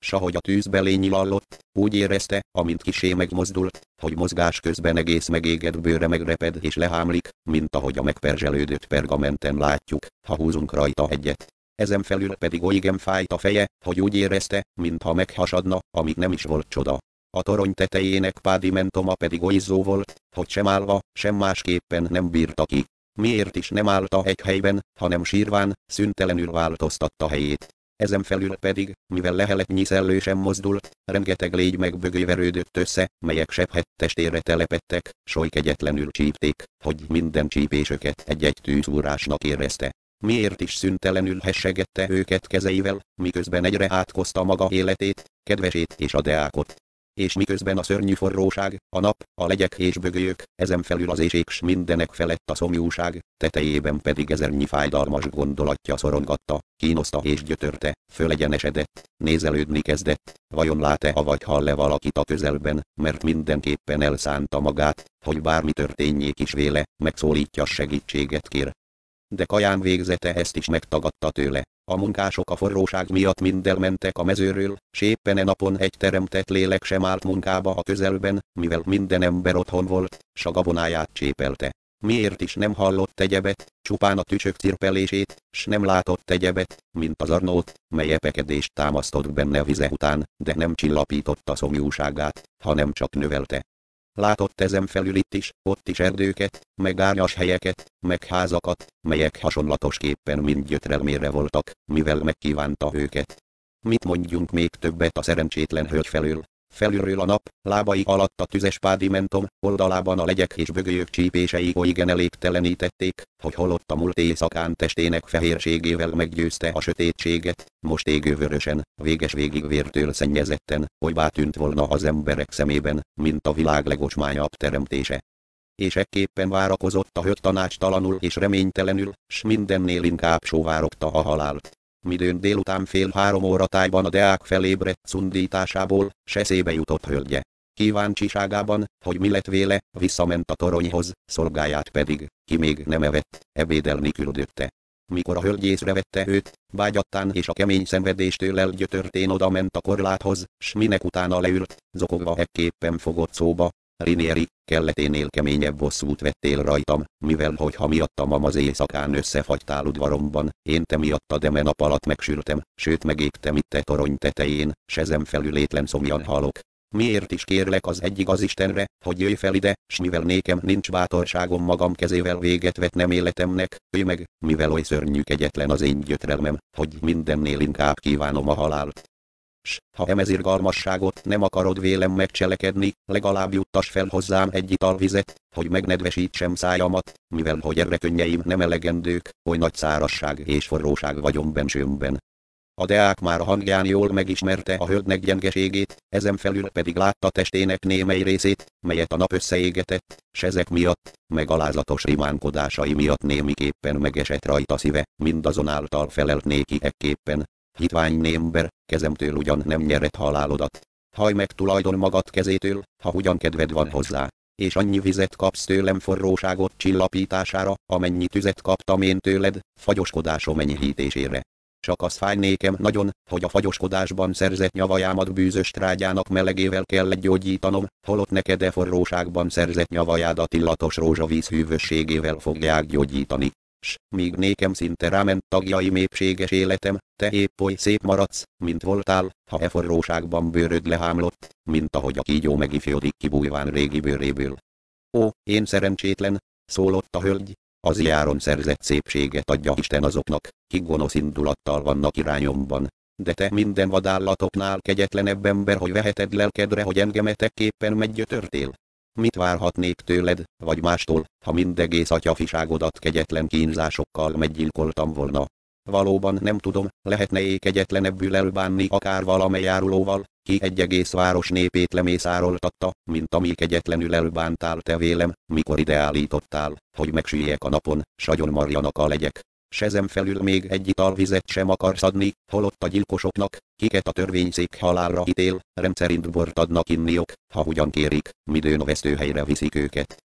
s ahogy a tűz belé nyilallott, úgy érezte, amint kisé megmozdult, hogy mozgás közben egész megégett bőre megreped és lehámlik, mint ahogy a megperzselődött pergamenten látjuk, ha húzunk rajta egyet. Ezen felül pedig olygen fájt a feje, hogy úgy érezte, mintha meghasadna, amíg nem is volt csoda. A torony tetejének pádimentoma pedig oly izzó volt, hogy sem állva, sem másképpen nem bírta ki. Miért is nem állta egy helyben, hanem sírván, szüntelenül változtatta helyét. Ezen felül pedig, mivel leheletnyi szellő sem mozdult, rengeteg légy megbögő verődött össze, melyek sebhett testére telepettek, soly kegyetlenül csípték, hogy minden csípésöket egy-egy tűzúrásnak érezte. Miért is szüntelenül hessegette őket kezeivel, miközben egyre átkozta maga életét, kedvesét és a deákot. És miközben a szörnyű forróság, a nap, a legyek és bögők, ezen felül az éjség s mindenek felett a szomjúság, tetejében pedig ezernyi fájdalmas gondolatja szorongatta, kínoszta és gyötörte, fölegyenesedett, nézelődni kezdett, vajon lát-e avagy hall-e valakit a közelben, mert mindenképpen elszánta magát, hogy bármi történjék is véle, megszólítja segítséget kér. De Kaján végzete ezt is megtagadta tőle. A munkások a forróság miatt mind elmentek a mezőről, s éppen e napon egy teremtett lélek sem állt munkába a közelben, mivel minden ember otthon volt, s a gabonáját csépelte. Miért is nem hallott egyebet, csupán a tücsök cirpelését, s nem látott egyebet, mint az arnót, mely epekedést támasztott benne vize után, de nem csillapította szomjúságát, hanem csak növelte. Látott ezen felül itt is, ott is erdőket, meg árnyas helyeket, meg házakat, melyek hasonlatosképpen mind gyötrelmére voltak, mivel megkívánta őket. Mit mondjunk még többet a szerencsétlen hölgy felől? Felülről a nap, lábai alatt a tüzes pádimentom, oldalában a legyek és bögők csípései olygen elégtelenítették, hogy holott a múlt éjszakán testének fehérségével meggyőzte a sötétséget, most égővörösen, véges végig vértől szennyezetten, olybá tűnt volna az emberek szemében, mint a világ legocsmányabb teremtése. És ekképpen várakozott a hölgy tanácstalanul és reménytelenül, s mindennél inkább sóvárogta a halált. Midőn délután fél három óra tájban a deák felébredt szundításából, s eszébe jutott hölgye. Kíváncsiságában, hogy mi lett véle, visszament a toronyhoz, szolgáját pedig, ki még nem evett, ebédelni küldötte. Mikor a hölgy észrevette őt, vágyattán és a kemény szenvedéstől elgyötörtén odament a korláthoz, s minek utána leült, zokogva ekképpen fogott szóba: Rinieri, kelleténél keményebb bosszút vettél rajtam, mivel hogyha miattam az éjszakán összefagytál udvaromban, én te miattad eme nap alatt megsültem, sőt megégtem itt te torony tetején, s ezen felül étlen szomjan halok. Miért is kérlek az egy igaz Istenre, hogy jöjj fel ide, s mivel nékem nincs bátorságom magam kezével véget vetnem életemnek, jöjj meg, mivel oly szörnyű kegyetlen az én gyötrelmem, hogy mindennél inkább kívánom a halált. S, ha emez irgalmasságot nem akarod vélem megcselekedni, legalább juttas fel hozzám egy italvizet, hogy megnedvesítsem szájamat, mivel hogy erre könnyeim nem elegendők, oly nagy szárasság és forróság vagyom bensőmben. A deák már a hangján jól megismerte a hölgynek gyengeségét, ezen felül pedig látta testének némely részét, melyet a nap összeégetett, s ezek miatt, meg alázatos rimánkodásai miatt némiképpen megesett rajta szíve, mindazonáltal felelt néki ekképpen: Hitvány némber, kezemtől ugyan nem nyered halálodat. Hajj meg tulajdon magad kezétől, ha ugyan kedved van hozzá, és annyi vizet kapsz tőlem forróságot csillapítására, amennyi tüzet kaptam én tőled, fagyoskodásom enyhítésére. Csak az fáj nékem nagyon, hogy a fagyoskodásban szerzett nyavajámat bűzös trágyának melegével kellett gyógyítanom, holott neked e forróságban szerzett nyavajádat illatos rózsavíz hűvösségével fogják gyógyítani. S, míg nékem szinte ráment tagjaim épséges életem, te épp oly szép maradsz, mint voltál, ha e forróságban bőröd lehámlott, mint ahogy a kígyó megifjódik kibújván régi bőréből. Ó, én szerencsétlen, szólott a hölgy, az járon szerzett szépséget adja Isten azoknak, kik gonosz indulattal vannak irányomban. De te minden vadállatoknál kegyetlenebb ember, hogy veheted lelkedre, hogy engemet ekképpen meggyötörtél. Mit várhatnék tőled, vagy mástól, ha mindegész atyafiságodat kegyetlen kínzásokkal meggyilkoltam volna? Valóban nem tudom, lehetne-e kegyetlenebbül elbánni akár valamely árulóval, ki egy egész város népét lemészároltatta, mint ami kegyetlenül elbántál te vélem, mikor ide állítottál, hogy megsüllyek a napon, s agyonmarjanak a legyek. S ezen felül még egy italvizet sem akarsz adni, holott a gyilkosoknak, kiket a törvényszék halálra ítél, rendszerint bort adnak inniok, ha ugyan kérik, midőn a vesztőhelyre viszik őket.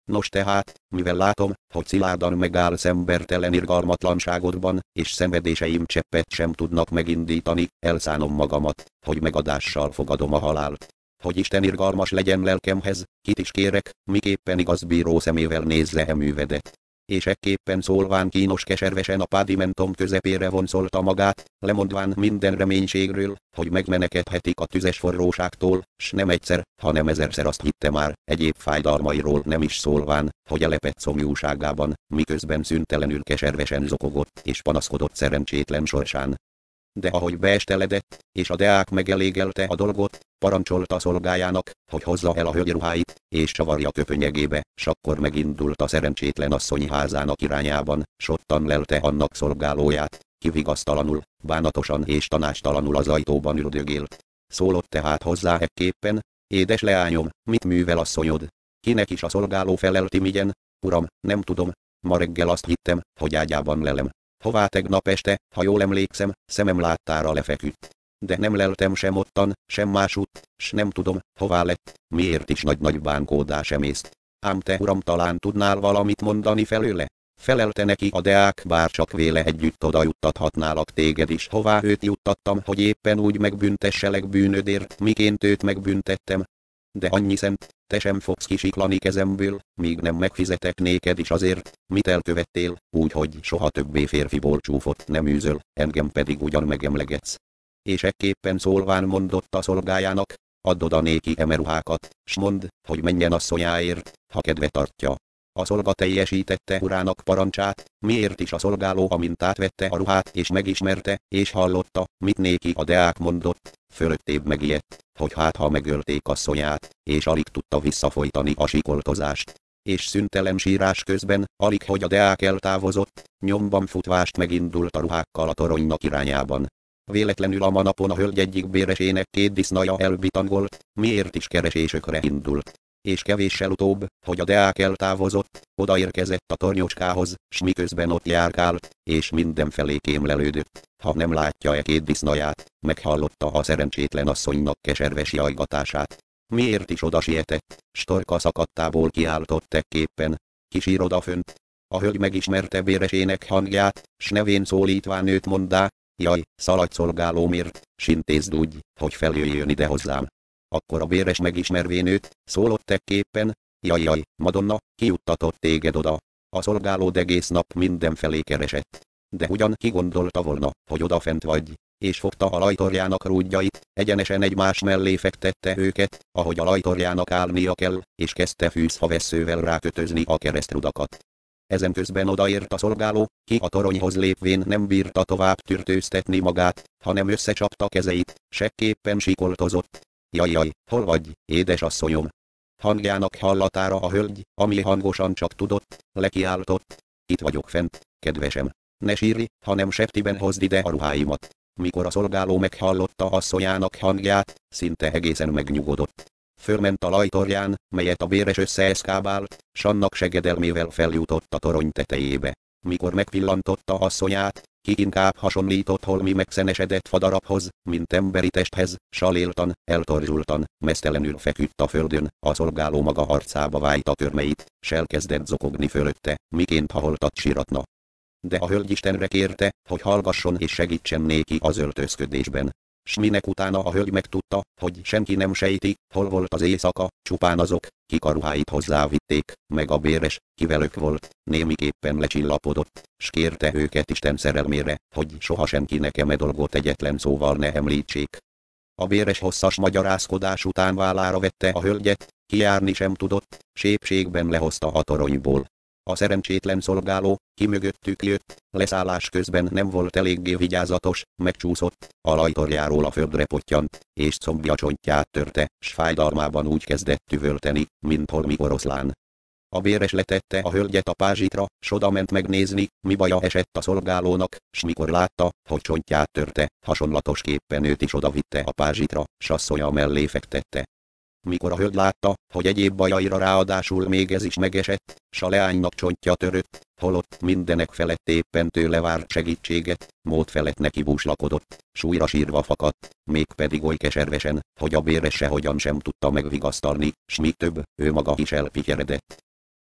Nos tehát, mivel látom, hogy szilárdan megállsz embertelen irgalmatlanságodban, és szenvedéseim cseppet sem tudnak megindítani, elszánom magamat, hogy megadással fogadom a halált. Hogy Isten irgalmas legyen lelkemhez, kit is kérek, miképpen igaz bíró szemével nézze e művedet. És ekképpen szólván kínos keservesen a pádimentom közepére vonszolta magát, lemondván minden reménységről, hogy megmenekedhetik a tüzes forróságtól, s nem egyszer, hanem ezerszer azt hitte már, egyéb fájdalmairól nem is szólván, hogy elepett szomjúságában, miközben szüntelenül keservesen zokogott és panaszkodott szerencsétlen sorsán. De ahogy beesteledett, és a deák megelégelte a dolgot, parancsolta szolgájának, hogy hozza el a hölgy ruháit, és csavarja köpönyegébe, s akkor megindult a szerencsétlen asszony házának irányában, s ottan lelte annak szolgálóját, ki vigasztalanul, bánatosan és tanácstalanul az ajtóban üldögélt. Szólott tehát hozzá ekképpen: édes leányom, mit művel asszonyod? Kinek is a szolgáló felelti migyen: uram, nem tudom, ma reggel azt hittem, hogy ágyában lelem. Hová tegnap este, ha jól emlékszem, szemem láttára lefeküdt. De nem leltem sem ottan, sem másút, s nem tudom, hová lett, miért is nagy-nagy bánkódás emészt. Ám te, uram, talán tudnál valamit mondani felőle? Felelte neki a deák, bár csak véle együtt oda juttathatnálak téged is, hová őt juttattam, hogy éppen úgy megbüntesselek bűnödért, miként őt megbüntettem. De annyi szent, te sem fogsz kisiklani kezemből, míg nem megfizetek néked is azért, mit elkövettél, úgyhogy soha többé férfiból csúfot nem űzöl, engem pedig ugyan megemlegetsz. És ekképpen szólván mondott a szolgájának: add oda néki eme ruhákat, s mondd, hogy menjen asszonyáért, ha kedve tartja. A szolga teljesítette urának parancsát, miért is a szolgáló amint átvette a ruhát és megismerte, és hallotta, mit néki a deák mondott, fölöttébb megijedt, hogy hát ha megölték asszonyát, és alig tudta visszafolytani a sikoltozást. És szüntelen sírás közben, alig hogy a deák eltávozott, nyomban futvást megindult a ruhákkal a toronynak irányában. Véletlenül a manapon a hölgy egyik béresének két disznaja elbitangolt, miért is keresésökre indult. És kevéssel utóbb, hogy a deák eltávozott, odaérkezett a tornyoskához, s miközben ott járkált, és mindenfelé kémlelődött, ha nem látja-e két disznaját, meghallotta a szerencsétlen asszonynak keserves jajgatását. Miért is oda sietett, s torka szakadtából kiáltott ekképpen: kisír odafönt. A hölgy megismerte béresének hangját, s nevén szólítván őt mondá: jaj, szaladj szolgálómért, s intézd úgy, hogy feljöjjön ide hozzám. Akkor a béres megismervén őt, szólott ekképpen: jaj, jaj, Madonna, ki juttatott téged oda? A szolgálód egész nap mindenfelé keresett. De ugyan ki gondolta volna, hogy odafent vagy, és fogta a lajtorjának rúdjait, egyenesen egymás mellé fektette őket, ahogy a lajtorjának állnia kell, és kezdte fűzfavesszővel rákötözni a keresztrudakat. Ezen közben odaért a szolgáló, ki a toronyhoz lépvén nem bírta tovább tűrtőztetni magát, hanem összecsapta kezeit, sekképpen sikoltozott: jaj, jaj, hol vagy, édes asszonyom? Hangjának hallatára a hölgy, ami hangosan csak tudott, lekiáltott: itt vagyok fent, kedvesem. Ne sírj, hanem septiben hozd ide a ruháimat. Mikor a szolgáló meghallotta asszonyának hangját, szinte egészen megnyugodott. Fölment a lajtorján, melyet a béres összeeszkábált, s annak segedelmével feljutott a torony tetejébe. Mikor megpillantotta asszonyát, ki inkább hasonlított holmi megszenesedett fadarabhoz, mint emberi testhez, saléltan, eltorzsultan, meztelenül feküdt a földön, a szolgáló maga arcába vájta körmeit, s elkezdett zokogni fölötte, miként ha holtat síratna. De a hölgy Istenre kérte, hogy hallgasson és segítsen néki az öltözködésben. S minek utána a hölgy megtudta, hogy senki nem sejti, hol volt az éjszaka, csupán azok, kik a ruháit hozzávitték, meg a béres, kivel ők volt, némiképpen lecsillapodott, s kérte őket Isten szerelmére, hogy soha senkinek eme dolgot egyetlen szóval ne említsék. A béres hosszas magyarázkodás után vállára vette a hölgyet, kijárni sem tudott, sépségben lehozta a toronyból. A szerencsétlen szolgáló, ki mögöttük jött, leszállás közben nem volt eléggé vigyázatos, megcsúszott, a lajtorjáról a földre pottyant, és combja csontját törte, s fájdalmában úgy kezdett tüvölteni, mint holmi oroszlán. A béres letette a hölgyet a pázsitra, s odament megnézni, mi baja esett a szolgálónak, s mikor látta, hogy csontját törte, hasonlatosképpen őt is odavitte a pázsitra, s asszonya mellé fektette. Mikor a hölgy látta, hogy egyéb bajaira ráadásul még ez is megesett, s a leánynak csontja törött, holott mindenek felett éppen tőle várt segítséget, mód felett neki búslakodott, s újra sírva fakadt, mégpedig oly keservesen, hogy a béres sehogyan sem tudta megvigasztalni, s mi több, ő maga is elpityeredett.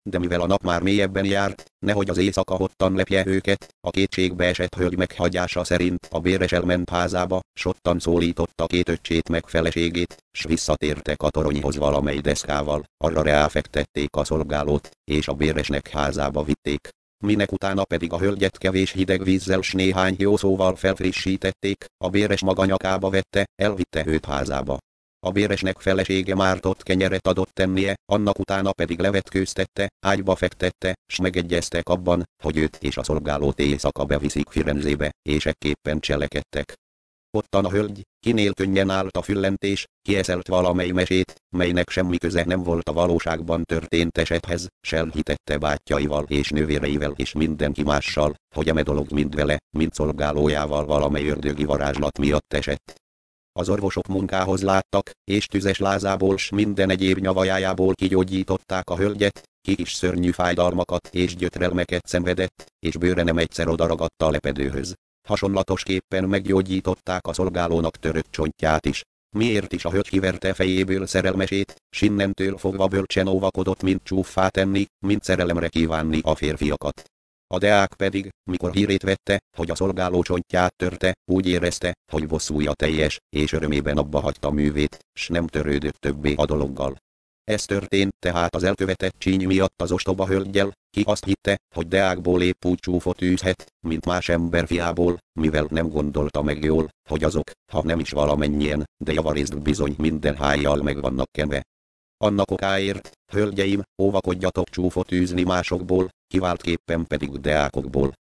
de mivel a nap már mélyebben járt, nehogy az éjszaka hottan lepje őket, a kétségbe esett hölgy meghagyása szerint a béres elment házába, s ottan szólította két öccsét meg feleségét, s visszatértek a toronyhoz valamely deszkával, arra ráfektették a szolgálót, és a béresnek házába vitték. Minek utána pedig a hölgyet kevés hideg vízzel s néhány jó szóval felfrissítették, a béres maga nyakába vette, elvitte őt házába. A béresnek felesége mártott kenyeret adott tennie, annak utána pedig levetkőztette, ágyba fektette, s megegyeztek abban, hogy őt és a szolgálót éjszaka beviszik Firenzébe, és ekképpen cselekedtek. Ottan a hölgy, kinél könnyen állt a füllentés, kieszelt valamely mesét, melynek semmi köze nem volt a valóságban történt esethez, s elhitette bátyjaival és nővéreivel és mindenki mással, hogy eme dolog mind vele, mind szolgálójával valamely ördögi varázslat miatt esett. Az orvosok munkához láttak, és tüzes lázából s minden egyéb nyavajájából kigyógyították a hölgyet, ki is szörnyű fájdalmakat és gyötrelmeket szenvedett, és bőre nem egyszer odaragadt a lepedőhöz. Hasonlatosképpen meggyógyították a szolgálónak törött csontját is. Miért is a hölgy kiverte fejéből szerelmesét, s innentől fogva bölcsen óvakodott mind csúffá tenni, mind szerelemre kívánni a férfiakat. A deák pedig, mikor hírét vette, hogy a szolgáló csontját törte, úgy érezte, hogy bosszúja teljes, és örömében abba hagyta művét, s nem törődött többé a dologgal. Ez történt tehát az elkövetett csíny miatt az ostoba hölggyel, ki azt hitte, hogy deákból épp úgy csúfot űzhet, mint más ember fiából, mivel nem gondolta meg jól, hogy azok, ha nem is valamennyien, de javarészt bizony minden hájjal meg vannak kenve. Annak okáért, hölgyeim, óvakodjatok csúfot űzni másokból, kiváltképpen pedig deákokból.